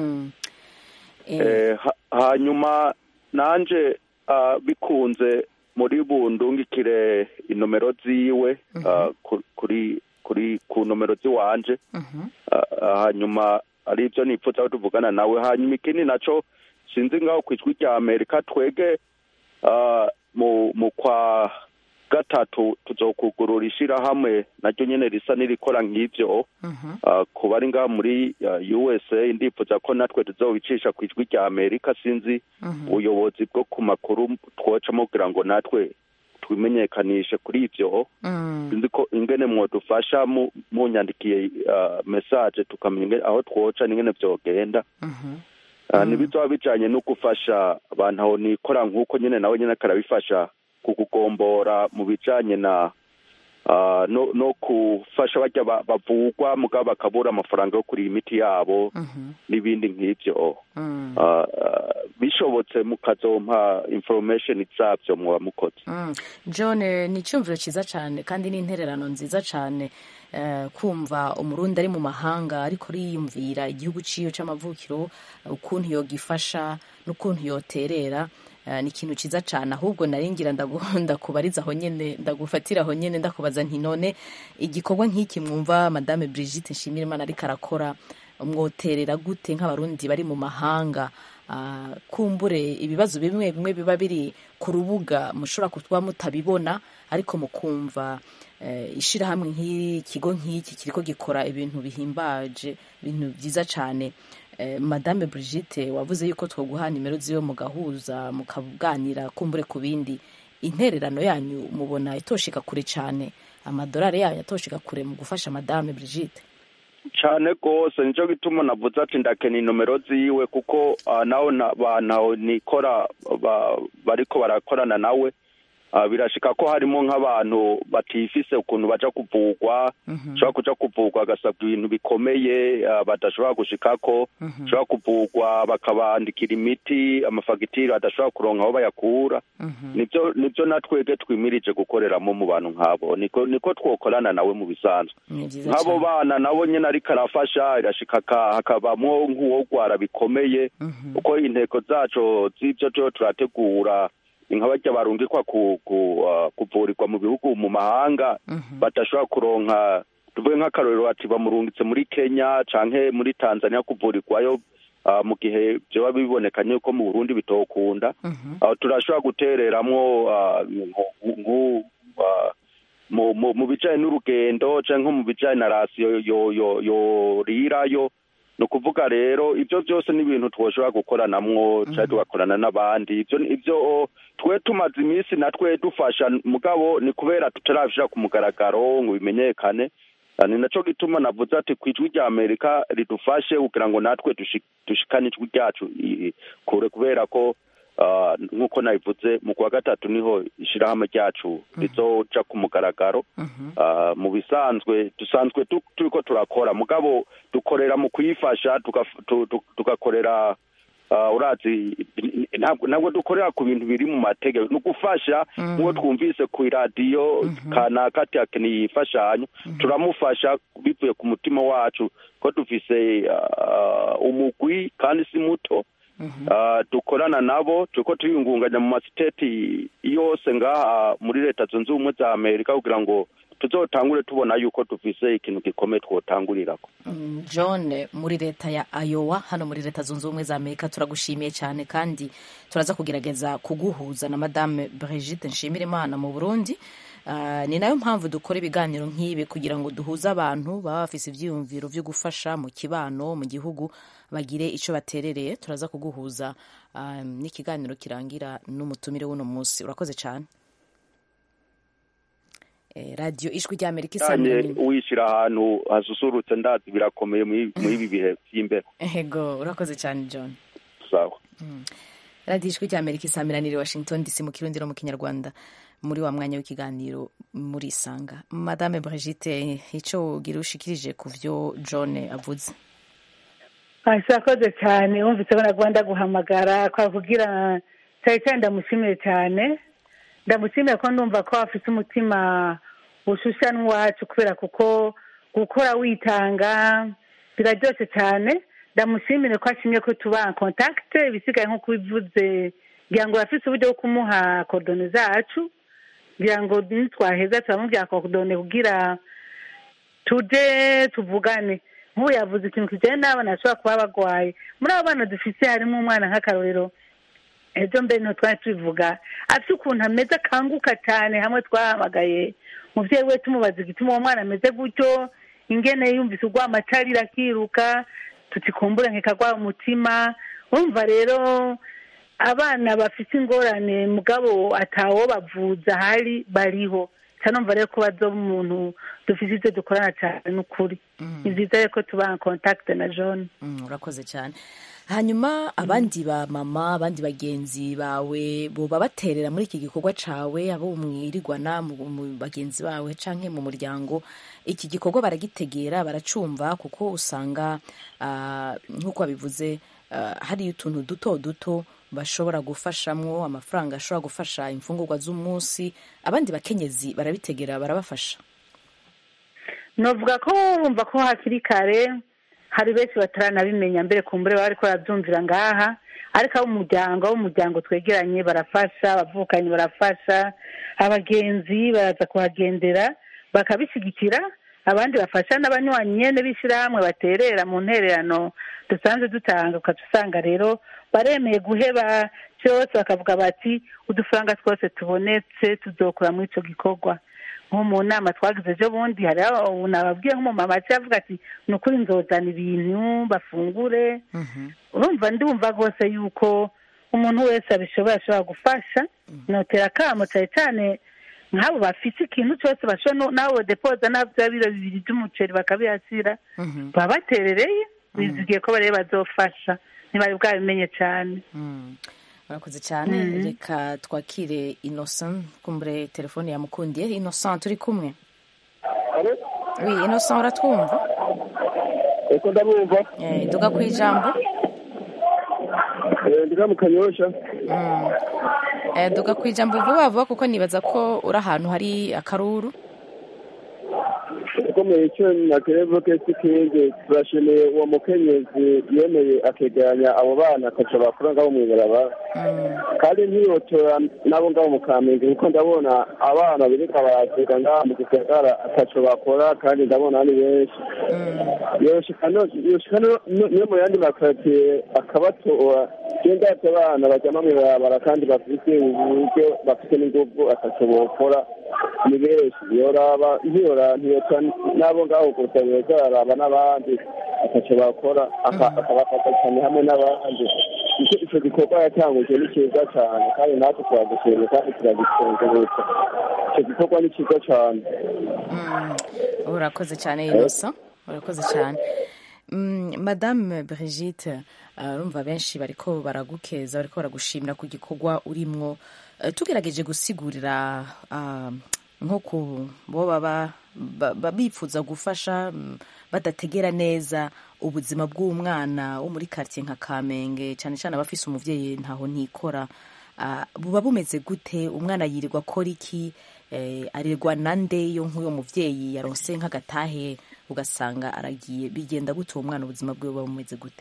Hanyuma nanje bikunze muri bundungikire inomero ziwe ku nomero ziwanje hanyuma ari ibyo nipfuza ko tuvugana nawe. Hanyuma ikindi naco sinzi ngaho kwijwi rya Amerika twege mu kwa gatatu tuzokugurura ishirahamwe naryo nyene risa nirikora nk'ivyo kuba ari ngaho muri USA. Ndipfuza ko natwe tuzobicisha kwijwi rya Amerika. Sinzi ubuyobozi bwo ku makuru twocamo kugira ngo natwe twimenyekanishe kuri ivyo. Sinzi ko ingene mwodufasha munyandikiye message tukamenya aho twoca n'ingene vyogenda. Nibizoba bijanye no gufasha abantu aho nikora nk'uko nyene nawe nyene karabifasha kukugombora mu bijanye na no kufasha bajya bavugwa mugabo bakabura amafaranga yo kuri imiti yabo n'ibindi nk'ivyo. Bishobotse mukazompa information zavyo muba mukoze. John ni icyumviro cyiza cyane kandi ni intererano nziza cyane kumva umurundi ari mu mahanga ariko riyumvira igihugu ciyo c'amavukiro ukuntu yogifasha n'ukuntu yoterera. Ni ikintu cyiza cyane ahubwo naringira ndakubariza aho nyene ndagufatira aho nyene ndakubaza nti none igikorwa nk'iki mwumva Madame Brigitte Nshimirimana ariko arakora mwoterera gute nk'abarundi bari mu mahanga? Kumbure ibibazo bimwe bimwe biba biri ku rubuga mushobora kuba mutabibona ariko mukumva ishirahamwe nk'ikigo nk'iki kiriko gikora ibintu bihimbaje ibintu byiza cyane. Madame Brigitte wavuze yuko twoguha nimero ziwe mugahuza mukaganira kumbure ku bindi. Intererano yanyu mubona itoshika kure cyane, amadolari yayo atoshika kure mu gufasha Madame Brigitte? Cyane rwose nico gituma navuze ati ndakena inomero ziwe kuko naho naho nikora bariko barakorana nawe. Birashika ko harimo nk'abantu batifise ukuntu baja kuvugwa shobora kuja kuvugwa agasabwa ibintu bikomeye badashobora gushikako shobora kuvugwa bakabandikira imiti amafagitire adashobora kuronka aho bayakura. Nivyo natwege twimirije gukoreramo mu bantu nk'abo niko twokorana nawe mu bisanzwe. Nk'abo bana nabo nyene ariko arafasha irashika hakabamwo nk'uwogwara bikomeye uko inteko zaco z'ivyo turategura nk'abajya barungikwa kuvurirwa mu bihugu mu mahanga badashobora kuronka tuvuge nk'akarorero ati bamurungitse muri Kenya canke muri Tanzania kuvurirwayo mu gihe byoba bibonekanye ko mu Burundi bitokunda turashobora gutereramwo mu bijanye n'urugendo canke mu bijanye na rasiyo yorirayo. ni ukuvuga rero ibyo byose ni ibintu twoshobora gukoranamwo cyangwa tugakorana n'abandi ibyo twe tumaze iminsi natwe dufasha mugabo ni kubera tutarabishira ku mugaragaro ngo bimenyekane. ni naco gituma navuze ati kwijwi rya Amerika ridufashe kugira ngo natwe dushikane ijwi ryacu kure kubera ko nk'uko nabivuze mu kwa gatatu niho ishirahamwe ryacu rizoja ku mugaragaro. mu bisanzwe dusanzwe turiko turakora mugabo dukorera mu kuyifasha tugakorera urazi ntabwo dukorera ku bintu biri mu mategeko no gufasha nk'uwo twumvise ku iradiyo kanaka ati akeneye imfashanyo turamufasha bivuye ku mutima wacu ko dufise umugwi kandi si muto dukorana nabo turiko tuyungunganya mu masiteti yose ngaha muri leta zunze ubumwe za Amerika kugira ngo tuzotangure tubona yuko dufise ikintu gikomeye twotangurirako. John, muri leta ya Iowa hano muri leta zunze ubumwe za Amerika turagushimiye cyane kandi turaza kugerageza kuguhuza na Madame Brigitte Nshimirimana mu Burundi. Ni nayo mpamvu dukora ibiganiro nk'ibi kugira ngo duhuze abantu baba bafise ivyiyumviro vyo gufasha mu kibano mu gihugu bagire ico baterereye. Turaza kuguhuza n'ikiganiro kirangira n'umutumire w'uno munsi. Urakoze cyane. Radio Ijwi rya Amerika isamye wishira ahantu hasusurutse ndazi birakomeye mu ibi bihe by'imbere. Ego urakoze cyane John. Sawa. Radio Ijwi rya Amerika isamiraniye Washington DC mu Kirundi no mu Kinyarwanda muri wa mwanya w'ikiganiro muri Sanga. Madame Brigitte, ico ugira ushikirije ku vyo John avuze? Asakoze cyane wumvise bana Rwanda guhamagara kwa kugira cyane ndamushimiye cyane. Ndamushimiye ko ndumva ko afite umutima ushusha n'uwacu kubera kuko gukora witanga biraryoshe cyane. Ndamushimire ko ashimye ko tuba en contact bisigaye nko kubivuze ngira ngo afite uburyo bwo kumuha coordonnées zacu ngira ngo nitwaheza turamubwira coordonnées kugira tuje tuvugane. Nk'ubu yavuze ikintu kijyanye n'abana bashobora kuba bagwaye. Muri abo bana dufise harimo umwana nk'akarorero ejo mbere no twari tubivuga afite ukuntu ameze akanguka cyane hamwe twahamagaye umuvyeyi we tumubaza igituma uwo mwana ameze gutyo ingene yumvise urw'amacarira akiruka tutikumbura nk'ikagwa umutima. Urumva rero abana bafite ingorane mugabo atawo bavuza hari bariho cyane rero ko bazo umuntu dufite ibyo dukorana cyane n'ukuri. Ni byiza ko tuba en contact na John. Urakoze cyane. Hanyuma abandi ba mama abandi bagenzi bawe boba baterera muri iki gikorwa cawe abo umwirirwana mu bagenzi bawe canke mu muryango iki gikorwa baragitegera baracumva kuko usanga nk'uko babivuze hari utuntu duto duto bashobora gufashamwo amafaranga ashobora gufasha imfungurwa z'umunsi abandi bakenyezi barabitegera barabafasha. Novuga ko urumva ko hakiri kare hari benshi bataranabimenya mbere kumbure bari ko barabyumvira ngaha ariko umuryango twegeranye barafasha abavukanye barafasha abagenzi baraza kuhagendera bakabishyigikira abandi bafasha n'abanywanyi nyene bishirahamwe baterera mu ntererano dusanzwe dutanga ukadusanga rero baremeye guheba cyose bakavuga bati udufaranga twose tubonetse tuzokora muri ico gikorwa. Nko mu nama twagize ejo bundi hari nababwiye nk'umumama avuga ati ni ukuri nzozana ibintu bafungure. Urumva ndumva rwose yuko umuntu wese abishoboye ashobora gufasha. Notera akamo cyane cyane nk'abo bafite ikintu cyose bashobora nabo depoza n'abya biro bibiri by'umuceri bakabihasira babaterereye bizigiye ko bareba bazofasha ntibari bwabimenye cyane. Urakoze cyane. Reka twakire Innocent kumbure telefone yamukundiye. Innocent turi kumwe? Oui, Innocent uratwumva? Eko ndabumva. Duga kwijambo. Ndiga mu Kanyosha. Duga kwijambo vuba vuba kuko nibaza ko uri ahantu hari akaruru. ukomeye icyo nakerevuke sikindi turashimiye uwo mukenyezi yemeye akegeranya abo bana akaca bakura ngaho mw'ibarabara kandi ntiyotora nabo ngaho mu Kamenge kuko ndabona abana birika barazega ngaho mu gisagara ataco bakora kandi ndabona ari benshi yoshika no mu yandi makaritiye akabatora genda ate abana bajyama mw'ibarabara kandi bafite uburyo bafite n'inguvu ataco bokora ni benshi yoraba ntiyota nabo ngaho gusa yaraba n'abandi ataco bakora akabafata cyane hamwe n'abandi icyo gikorwa yatanguje ni cyiza cyane kandi natwe turagushimye kandi turagikengurutse icyo gikorwa ni cyiza cyane. Urakoze cyane Innocent, urakoze cyane. Madame Brigitte, urumva benshi bariko baragukeza, bariko baragushimira ku gikorwa urimwo. Tugerageje gusigurira nko ku bo baba bifuza gufasha badategera neza ubuzima bw'umwana wo muri quartier nka Kamenge, cyane cyane abafise umuvyeyi ntaho ntikora, buba bumeze gute? Umwana yirirwa akora iki? Arirwa nande iyo nk'uyo muvyeyi yaronse nk'agatahe ugasanga aragiye, bigenda gute uwo mwana ubuzima bwe buba bumeze gute?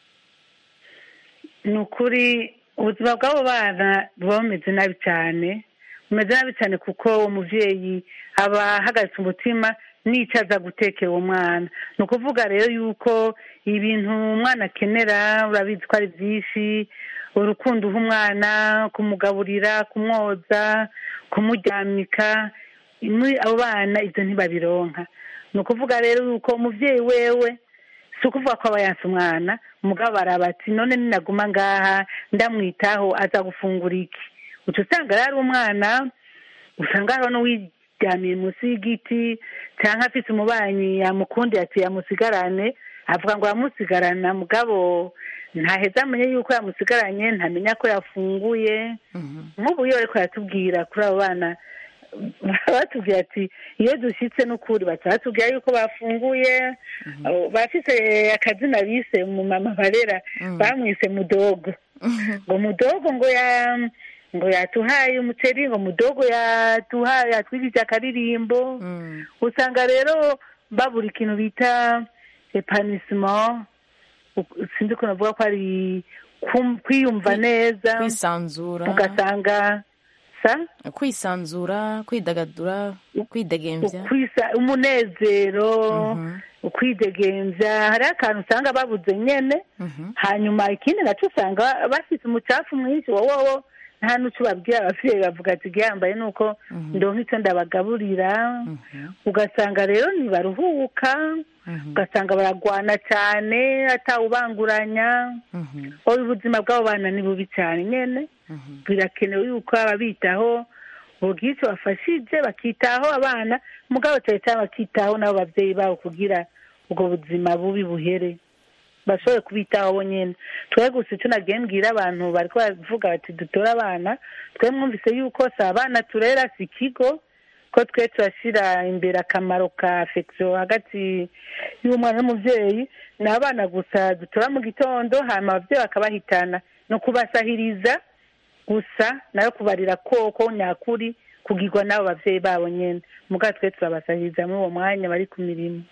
Ni ukuri ubuzima bw'abo bana buba bumeze nabi cyane, bumeze nabi cyane kuko uwo muvyeyi aba ahagaritse umutima n'icyo aza gutekera uwo mwana. Ni ukuvuga rero yuko ibintu umwana akenera urabizi ko ari byinshi, urukundo uha umwana, kumugaburira, kumwoza, kumuryamika, muri abo bana ibyo ntibabironka. Ni ukuvuga rero yuko umuvyeyi wewe si ukuvuga ko aba yanse umwana, umugabo araba ati none ninaguma ngaha ndamwitaho aza gufungura iki? Uca usanga rero umwana usanga hariho n'uwiryamiye munsi y'igiti cyangwa afite umubanyi yamukundiye ati yamusigarane, avuga ngo yamusigarana, mugabo ntaheza amenye yuko yamusigaranye, ntamenya ko yafunguye. Nk'ubu iyo ariko yatubwira kuri abo bana batubwira ati iyo dushyitse n'ukuri batubwira yuko bafunguye, bafite akazina bise mu mama barera bamwise Mudogo, ngo Mudogo ngo yatuhaye umuceri, ngo Mudogo yatuhaye yatwigije akaririmbo. Usanga rero babura ikintu bita epanissement, sinzi ko navuga ko ari kwiyumva neza, kwisanzura, ugasanga kwisanzura, kwidagadura, kwidegemvya, umunezero, ukwidegemvya. Hari akantu usanga babuze nyene. Hanyuma ikindi naco usanga bafite umucafu mwinshi wowo nta n'uco babwira abavyeyi, bavuga ati yambaye nuko ndonka icyo ndabagaburira. Ugasanga rero ntibaruhuka, ugasanga baragwana cyane atawubanguranya. Ubuzima bw'abo bana ni bubi cyane nyene. Birakenewe yuko ababitaho bogira icyo bafashije, bakitaho abana, mugabo cyane cyane bakitaho n'abo bavyeyi babo kugira ubwo buzima bubi buhere, bashobore kubitaho bo nyene. Twe gusa icyo nagiye mbwira abantu bariko baravuga bati dutora abana, twe mwumvise yuko si abana turera, si ikigo, ko twe turashyira imbere akamaro ka affection hagati y'umwana n'umuvyeyi. Ni abana gusa dutora mu gitondo, hanyuma abavyeyi bakabahitana no kubasahiriza gusa, nayo kubarira koko nyakuri kugirwa n'abo bavyeyi babo nyene, mugabo twe turabasahiriza muri uwo mwanya bari ku mirimo.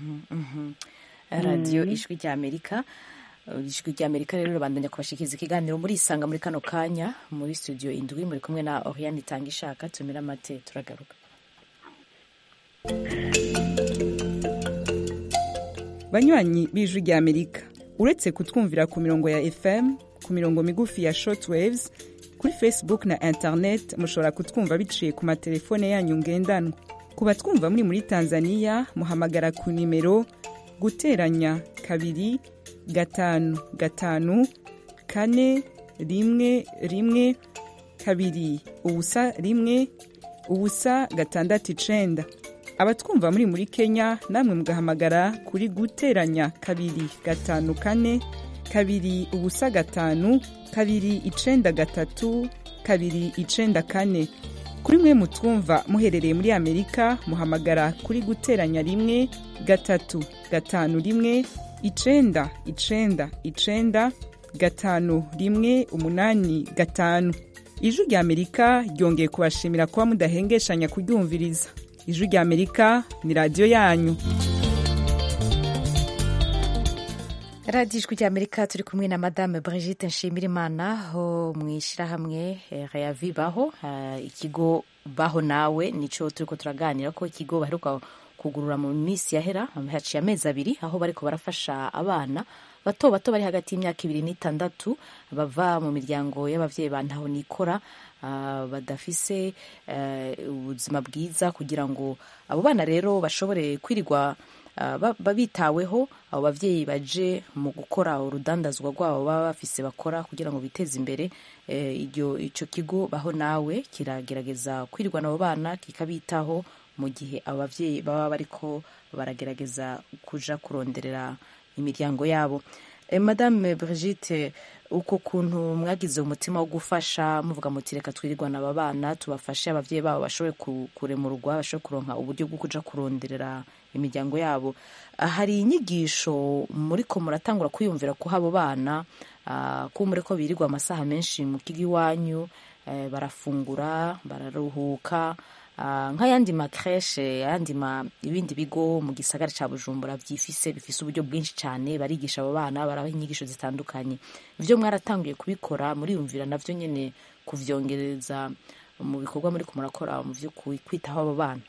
Radio Ijwi ry'Amerika, Ijwi ry'Amerika rero rubandanya kubashikiriza ikiganiro muri Isanga muri kano kanya muri studio indwi, muri kumwe na Oriane Itangishaka. Tumira amate turagaruka. Banywanyi b'Ijwi ry'Amerika, uretse kutwumvira ku mirongo ya FM, ku mirongo migufi ya shortwaves, kuri Facebook na internet mushobora kutwumva biciye ku matelefone yanyu ngendanwa. Ku batwumva muri Tanzania muhamagara ku nimero guteranya 2 5 5 4 1 1 2 ubusa 1 ubusa 6 abatwumva muri Kenya namwe mugahamagara kuri guteranya 2 5 4 2 ubusa 5 2 9 3 2 9 4. Kuri mwe mutwumva muherereye muri Amerika muhamagara kuri guteranya 1 3 5 1 9 9 9 5 1 8 5. Ijwi ry'Amerika ryongeye kubashimira kuba mudahengeshanya kuryumviriza. ijwi rya amerika ni radiyo yanyu. radiyo ijwi rya amerika turi kumwe na madame Brigitte Nshimirimana ho mu ishyirahamwe reavi baho, ikigo baho nawe nicyo turi ko turaganira ko ikigo baheruka kugurura mu minsi yahera haciye amezi 2 aho bariko barafasha abana bato bato bari hagati y'imyaka 2 n'6 bava mu miryango y'abavyeyi bantaho nikora badafise ubuzima bwiza, kugira ngo abo bana rero bashobore kwirirwa babitaweho. Abo bavyeyi baje mu gukora urudandazwa rwabo baba bafise bakora kugira ngo biteze imbere. Ico kigo baho nawe kiragerageza kwirirwa n'abo bana kikabitaho mu gihe abo bavyeyi baba bariko baragerageza kuja kuronderera imiryango yabo. Madame Brigitte, uko kuntu mwagize umutima wo gufasha muvuga muti reka twirirwa n'aba bana tubafashe abavyeyi babo bashobore kuremurwa, bashobore kuronka uburyo bwo kuja kuronderera imiryango yabo, hari inyigisho muriko muratangura kwiyumvira ko abo bana kumure ko birirwa amasaha menshi mu kigo iwanyu, barafungura bararuhuka nk'ayandi makreshe ayandi ibindi bigo mu gisagara ca Bujumbura bifise uburyo bwinshi cyane barigisha abo bana, barabaha inyigisho zitandukanye. Ivyo mwaratanguye kubikora muriyumvira navyo nyene kuvyongereza mu bikorwa muri kumurakora mu vyo kwitaho abo bana?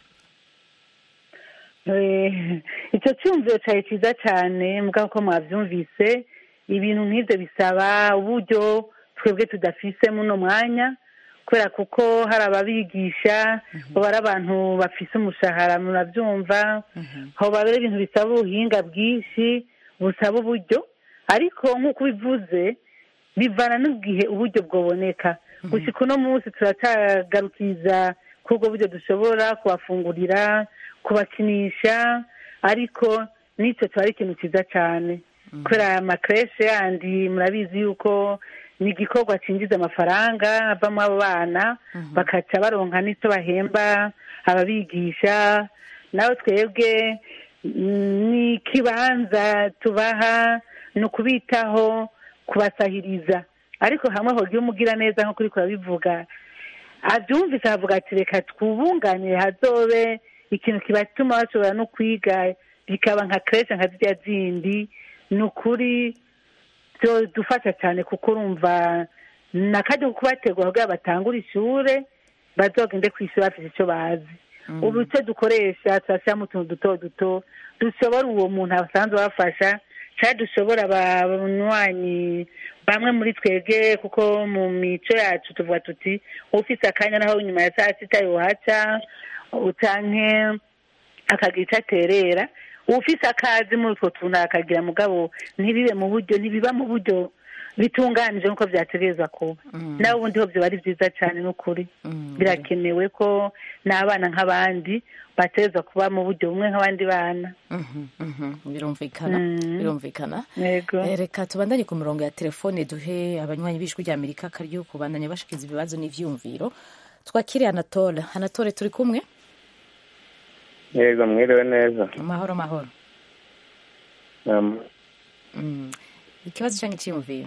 Icyo cyumviro cyari cyiza cyane mugabo ko mwavyumvise, ibintu nk'ivyo bisaba uburyo twebwe tudafise muno mwanya, kubera kuko hari ababigisha bo bari abantu bafise umushahara murabyumva, aho babera ibintu bisaba ubuhinga bwinshi busaba uburyo, ariko nk'uko bivuze bivana n'igihe uburyo bwoboneka. Gushika uno munsi turacagarukiriza kuri ubwo buryo dushobora kubafungurira, kubakinisha, ariko n'icyo twari ikintu cyiza cyane kubera amakreshe yandi murabizi yuko ni igikorwa cinjiza amafaranga avamo abo bana, bakaca baronka n'icyo bahemba ababigisha. nawe twebwe ni ikibanza tubaha, ni ukubitaho, kubasahiriza. ariko hamwe hogiye umugira neza nko kuri kurabivuga, abyumvise avuga ati reka twubunganire hazobe ikintu kibatuma bashobora no kwiga bikaba nka creche nka ziriya zindi. ni ukuri dufasha cyane kuko urumva nakajya kubategura kugira batangure ishure bazogende ku ishuri bafite icyo bazi. ubu icyo dukoresha turashyiramo utuntu duto duto dushobora uwo muntu asanzwe bafasha, cyangwa dushobora abanywanyi bamwe muri twebwe, kuko mu mico yacu tuvuga tuti ufite akanya naho nyuma ya saa sita yohaca utanke akagira icyo aterera. ufite akazi muri utwo tuntu akagira, mugabo ntibibe mu buryo, ntibiba mu buryo bitunganije nk'uko byategereza kuba. nawe ubundi ho byo ari byiza cyane n'ukuri. birakenewe ko n'abana nk'abandi bategereza kuba mu buryo bumwe nk'abandi bana. birumvikana. Reka tubandanye ku mirongo ya telefone duhe abanywanyi b'ijwi rya Amerika akaryo kubandanya bashikiza ibibazo n'ivyumviro. Twakire Anatole. Anatole, turi kumwe? Yego, mwiriwe neza. Amahoro mahoro. Ikibazo cyangwa icyiyumviro?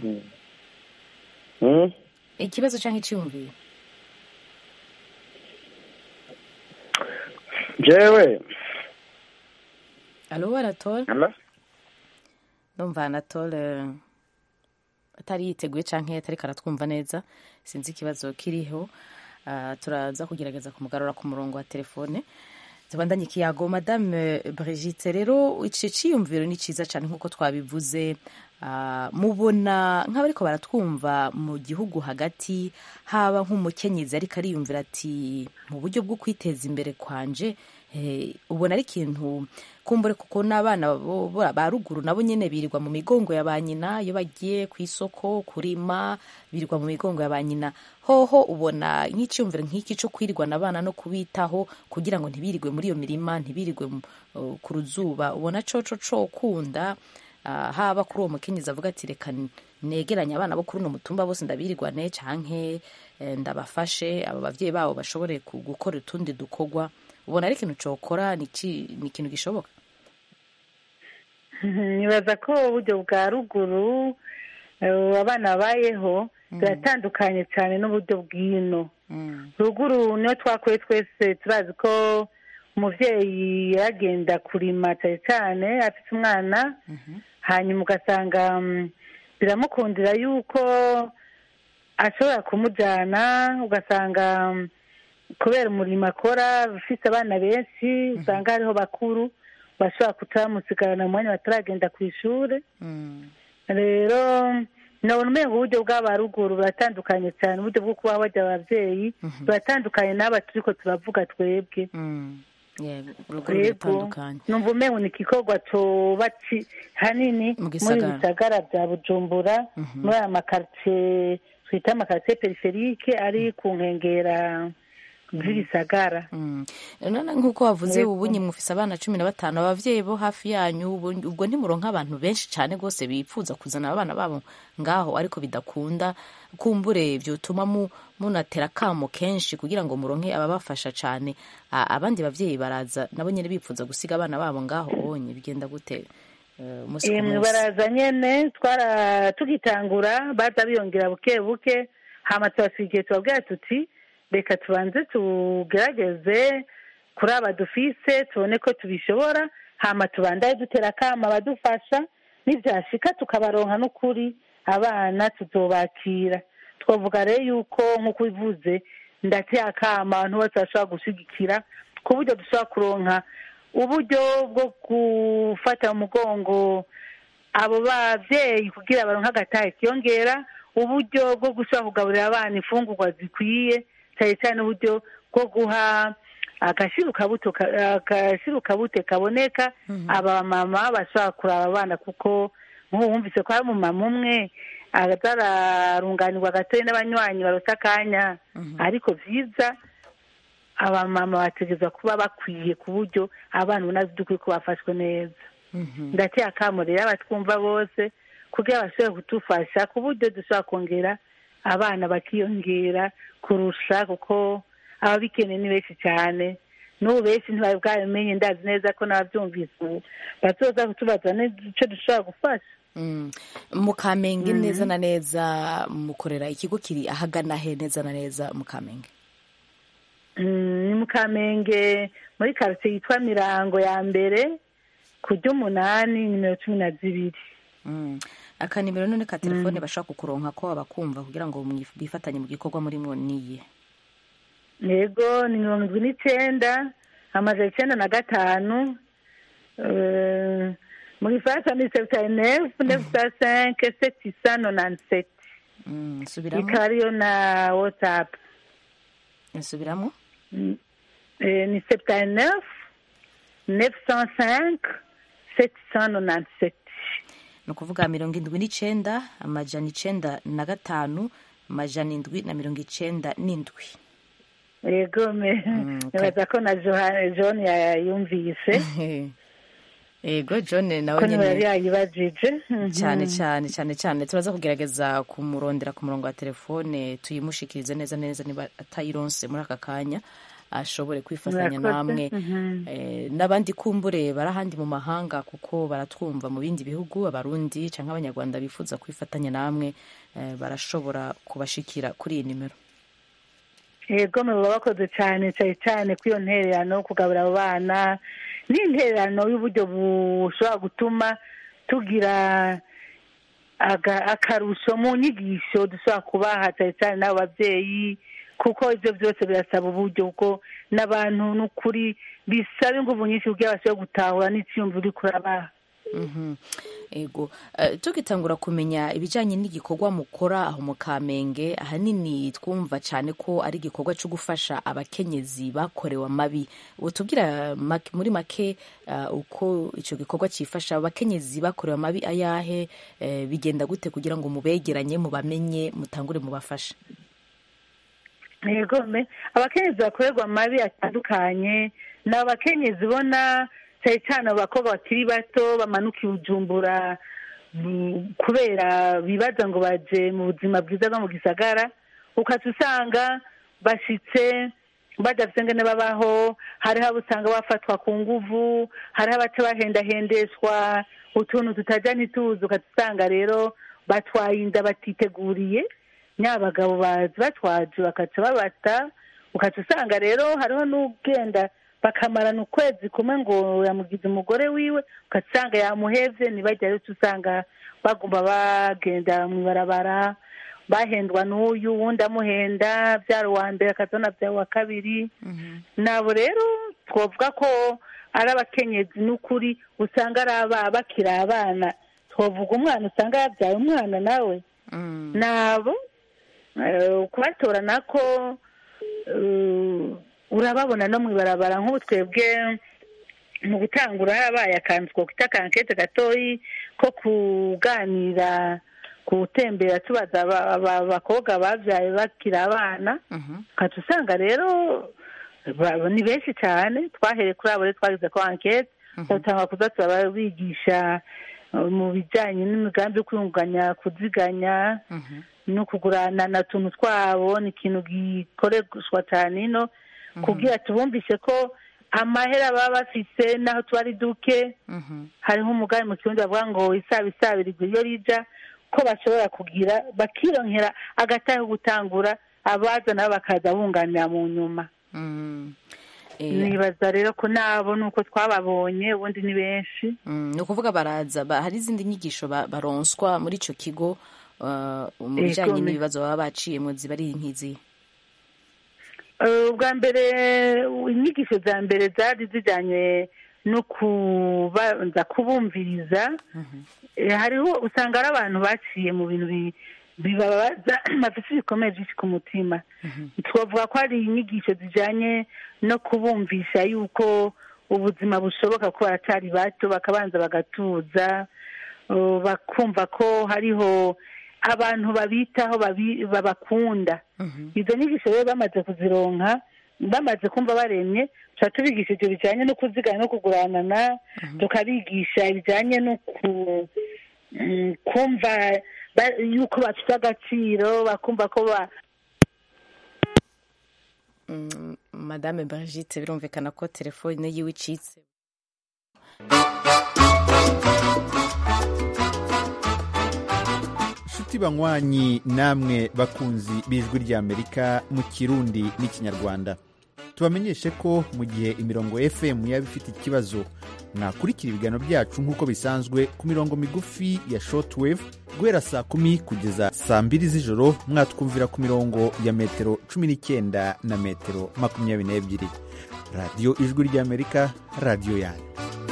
Ikibazo cyangwa icyiyumviro? Jewe. Alo, Anatole? Alo? Ndumva Anatole atari yiteguye canke atari karatwumva neza, sinzi ikibazo kiriho. Turaza kugerageza kumugarura ku murongo wa telefone. Tubandanye ikiyago. Madame Brigitte, rero ici ciyumviro ni ciza cyane nk'uko twabivuze. Mubona nk'abariko baratwumva mu gihugu hagati, haba nk'umukenyezi ariko ariyumvira ati mu buryo bwo kwiteza imbere kwanje, ubona ari ikintu kumbure, kuko n'abana ba ruguru nabo nyene birirwa mu migongo ya ba nyina, iyo bagiye ku isoko kurima birirwa mu migongo ya ba nyina. Hoho ubona nk'iciyumviro nk'iki cyo kwirirwa n'abana no kubitaho kugira ngo ntibirirwe muri iyo mirima, ntibirirwe ku ruzuba, ubona coco kunda haba kuri uwo mukenyezi avuga ati reka negeranye abana bo kuri uno mutumba bose ndabirirwane, canke ndabafashe abo bavyeyi babo bashobore gukora utundi dukorwa, ubona ari ikintu cokora? ni ikintu gishoboka? nibaza ko uburyo bwa ruguru abana babayeho biratandukanye cyane n'uburyo bw'ino. ruguru niyo twakoye twese turazi ko umubyeyi yagenda kurima cyane cyane afite umwana hanyuma ugasanga biramukundira yuko ashobora kumujyana ugasanga kubera umurimo akora ufite abana benshi usanga hariho bakuru bashobora kutamusigarana mu mwanya bataragenda ku ishuri rero nabona umengo uburyo bw'abaruguru buratandukanye cyane uburyo bwo kuba bajya ababyeyi buratandukanye n'aba turi ko turavuga twebwe numva umengo ni igikorwa coba hanini muri bisagara bya bujumbura muri aya makaritsiye twita amakaritsiye periferike ari ku nkengera z'ibisagara nk'uko wavuze ubu mufise abana 15 abavyeyi bo hafi yanyu ubwo ntimuronka abantu benshi cyane rwose bipfuza kuzana abana babo ngaho ariko bidakunda kumbure vyotuma munatera kamo kenshi kugira ngo muronke ababafasha cyane abandi bavyeyi baraza nabo nyene bipfuza gusiga abana babo ngaho onye bigenda gute baraza nyene tugitangura baza biyongera buke buke hama tubasigiye tubabwira tuti reka tubanze tugerageze kuri aba dufise tubone ko tubishobora hama tubandaye dutera akama abadufasha n'ibyashika tukabaronka n'ukuri abana tuzobakira twavuga rero yuko nk'uko bivuze ndateye akama abantu bose bashobora gushyigikira ku buryo dushobora kuronka uburyo bwo gufata mu mugongo abo babyeyi kugira baronke agatahe kiyongera uburyo bwo gushobora kugaburira abana imfungurwa zikwiye cyane cyane uburyo bwo guha agashirukabuto kaboneka abamama bashobora kuraba abana kuko nk'ubu wumvise ko hari umumama umwe azararunganirwa gatoya n'abanywanyi barota akanya ariko byiza abamama bategereza kuba bakwiye ku buryo abana ubona dukwiye ko bafashwe neza ndateye akamo rero abatwumva bose kugira bashobore kudufasha ku buryo dushobora kongera abana bakiyongera kurusha kuko ababikeneye ni benshi cyane n'ubu benshi ntibari bwabimenye ndazi neza ko n'ababyumvise ubu bazoza kutubaza n'icyo dushobora gufasha mu Kamenge neza na neza mukorera ikigo kiri ahagana he neza na neza mu Kamenge ni mu Kamenge muri quartier yitwa Mirango ya mbere ku ry'umunani nimero 12 akanimero none ka telefone bashaka kukuronka ko abakumva kugira ngo bifatanye mu gikorwa muri mwo niye yego ni 79 amaze 95 muri fasa ni 79 905 797 subiramo ikariyo na WhatsApp subiramo ni 79 905 797 no kuvuga 79 amajana 95 amajana 797 yego nibaza ko na John yayumvise yego John nawe nyene yari yayibajije cyane turaza kugerageza kumurondera ku murongo wa telefone tuyimushikirize neza niba atayironse muri aka kanya ashobore kwifatanya namwe n'abandi kumbure barahandi mu mahanga kuko baratwumva mu bindi bihugu abarundi canke abanyarwanda bifuza kwifatanya namwe barashobora kubashikira kuri iyi nimero yego muba bakoze cyane kwiyo ntererano kugabura abo bana n'intererano y'uburyo bushobora gutuma tugira akarusho mu nyigisho dushobora kubaha cyane n'abo babyeyi kuko ibyo byose birasaba uburyo bwo n'abantu n'ukuri bisaba ingufu nyinshi kugira bashobore gutahura n'icyumviro uri kurabaha ego tugitangura kumenya ibijyanye n'igikorwa mukora aho mu Kamenge ahanini twumva cyane ko ari igikorwa cyo gufasha abakenyezi bakorewe amabi utubwira muri make uko icyo gikorwa cyifasha abakenyezi bakorewe amabi ayahe bigenda gute kugira ngo mubegeranye mubamenye mutangure mubafashe yego abakenyezi bakorerwa amabi atandukanye ni abakenyezi ubona cyane abakobwa bakiri bato bamanuka i Bujumbura kubera bibaza ngo baje mu buzima bwiza bwo mu gisagara ukaca usanga bashitse badafite ngene babaho hariho abo usanga bafatwa ku nguvu hariho abaca bahendahendeshwa utuntu tutajya ntituzi ukaca usanga rero batwaye inda batiteguriye nyabagabo bazi batwaje bakaca babata ukaca usanga rero hariho n'ugenda bakamarana ukwezi kumwe ngo yamugize umugore wiwe ugasanga yamuhevye ntibajya rero usanga bagomba bagenda mw'ibarabara bahendwa n'uyu wundi amuhenda byari uwa mbere akazana byari uwa kabiri nabo rero twavuga ko ari abakenyezi n'ukuri usanga ari bakiri abana twavuga umwana usanga yabyaye umwana nawe nabo kubatora nako urababona no mw'ibarabara nk'ubu twebwe mu gutangura harabaye akantu twakwita akankete gatoyi ko kuganira gutembera tubaza abakobwa babyaye bakiri abana ukaca usanga rero ni benshi cyane twahereye kuri abo rero twagize ko ankete batanga kuza turabigisha mu bijyanye n'imigambi yo kwiyunganya kuziganya no kugurana na tuntu twabo ni ikintu gikoreshwa cyane ino kugira tubumvishe ko amahera baba bafise naho tuba ari duke hariho umugambi mu kirundi bavuga ngo isabisabirirwa iyo rija ko bashobora kugira bakironkera agatahe gutangura abaza nabo bakaza bunganira mu nyuma nibaza rero ko nabo nuko twababonye ubundi ni benshi ni ukuvuga baraza hari izindi nyigisho baronswa muri icyo kigo mu bijyanye n'ibibazo baba baciyemo ziba ari nk'izi ubwa mbere inyigisho za mbere zari zijyanye no kubanza kubumviriza hariho usanga ari abantu baciye mu bintu bibabaza bafite ibikomere byinshi ku mutima twavuga ko hari inyigisho zijyanye no kubumvisha yuko ubuzima bushoboka ko baracyari bato bakabanza bagatuza bakumva ko hariho abantu babitaho babakunda izo nyigisho rero bamaze kuzironka bamaze kumva baremye tuba tubigisha ibyo bijyanye no kuzigana no kuguranana tukabigisha ibijyanye no kumva yuko bafite agaciro bakumva ko madame Brigitte birumvikana ko telefone yiwe icitse inshuti banywanyi namwe bakunzi b'ijwi ry'Amerika mu Kirundi n'Ikinyarwanda tubamenyeshe ko mu gihe imirongo FM yaba ifite ikibazo mwakurikira ibiganiro byacu nk'uko bisanzwe ku mirongo migufi ya shortwave guhera saa 10 kugeza saa 2 z'ijoro mwatwumvira ku mirongo ya metero 19 na metero 22 radiyo ijwi ry'Amerika radiyo yanyu.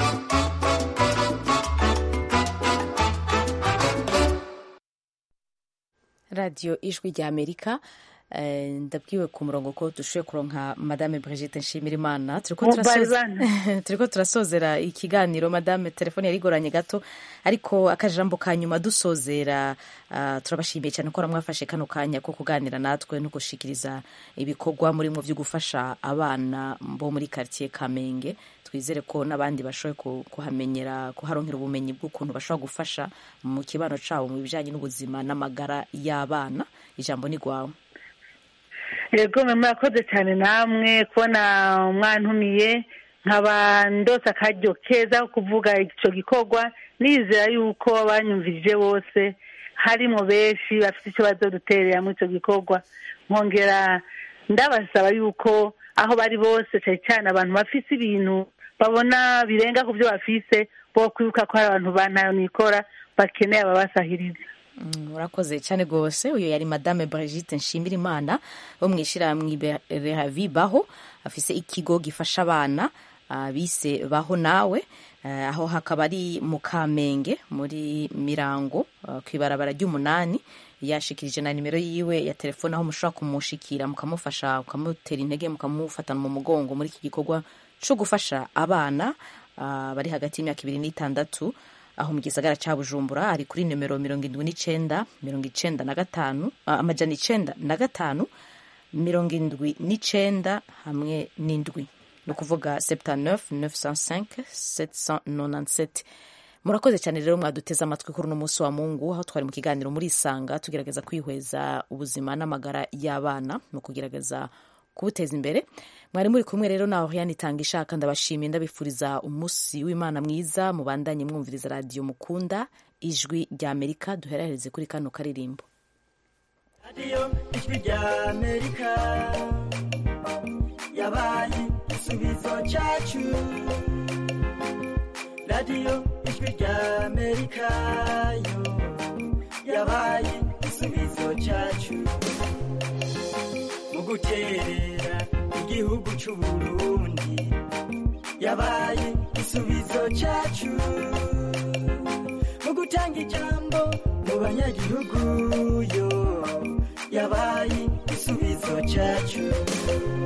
radiyo ijwi ry'Amerika ndabwiwe ku murongo ko dushoboye kuronka madame Brigitte Nshimirimana turiko turasozera ikiganiro madame telefone yari igoranye gato ariko akajambo ka nyuma dusozera turabashimiye cyane ko mwafashe kano kanya ko kuganira natwe no gushikiriza ibikorwa muri mu byo gufasha abana bo muri quartier Kamenge twizere ko n'abandi bashoboye kuhamenyera kuharonkera ubumenyi bw'ukuntu bashobora gufasha mu kibano cabo mu bijanye n'ubuzima n'amagara y'abana ijambo ni gwawe. Yego murakoze cyane namwe kubona umwantumiye nkaba ndose akaryo keza kuvuga icyo gikorwa nizera yuko abanyumvirije bose harimo benshi bafite icyo bazoduterera muri icyo gikorwa nkongera ndabasaba yuko aho bari bose cyane cyane abantu bafise ibintu babona birenga ku byo bafise bo kwibuka ko hari abantu bantayo nikora bakeneye ababasahiriza. Murakoze cyane gose uyo yari madame Brigitte Nshimirimana wo mwishirahamwe Rehavi Baho afise ikigo gifasha abana bise Baho nawe aho hakaba ari mu Kamenge muri Mirango kwibarabara ry'umunani yashikirije na nimero yiwe ya telefone aho mushobora kumushikira mukamufasha ukamutera intege mukamufatana mu mugongo muri iki gikorwa cyo gufasha abana bari hagati y'imyaka 2 n'itandatu aho mu gisagara ca Bujumbura ari kuri nimero 79 95 amajana 95 79 hamwe n'indwi no kuvuga 79 905 797. Murakoze cyane rero mwaduteza amatwi kuri uno munsi wa Mungu aho twari mu kiganiro muri Isanga tugerageza kwihweza ubuzima n'amagara y'abana no kugerageza kubuteza imbere. Mwari muri kumwe rero naho yanitanga ishaka ndabashimiye ndabifuriza umunsi w'Imana mwiza mubandanye mwumviriza radio mukunda ijwi ry'Amerika duherereze kuri kano karirimbo. Radio ijwi ry'Amerika yabaye igisubizo cyacu. Radiyo ijwi ry'Amerika yo yabaye igisubizo cyacu mu guterera igihugu cy'u Burundi, yabaye igisubizo cyacu mu gutanga ijambo mu banyagihugu yo yabaye igisubizo cyacu.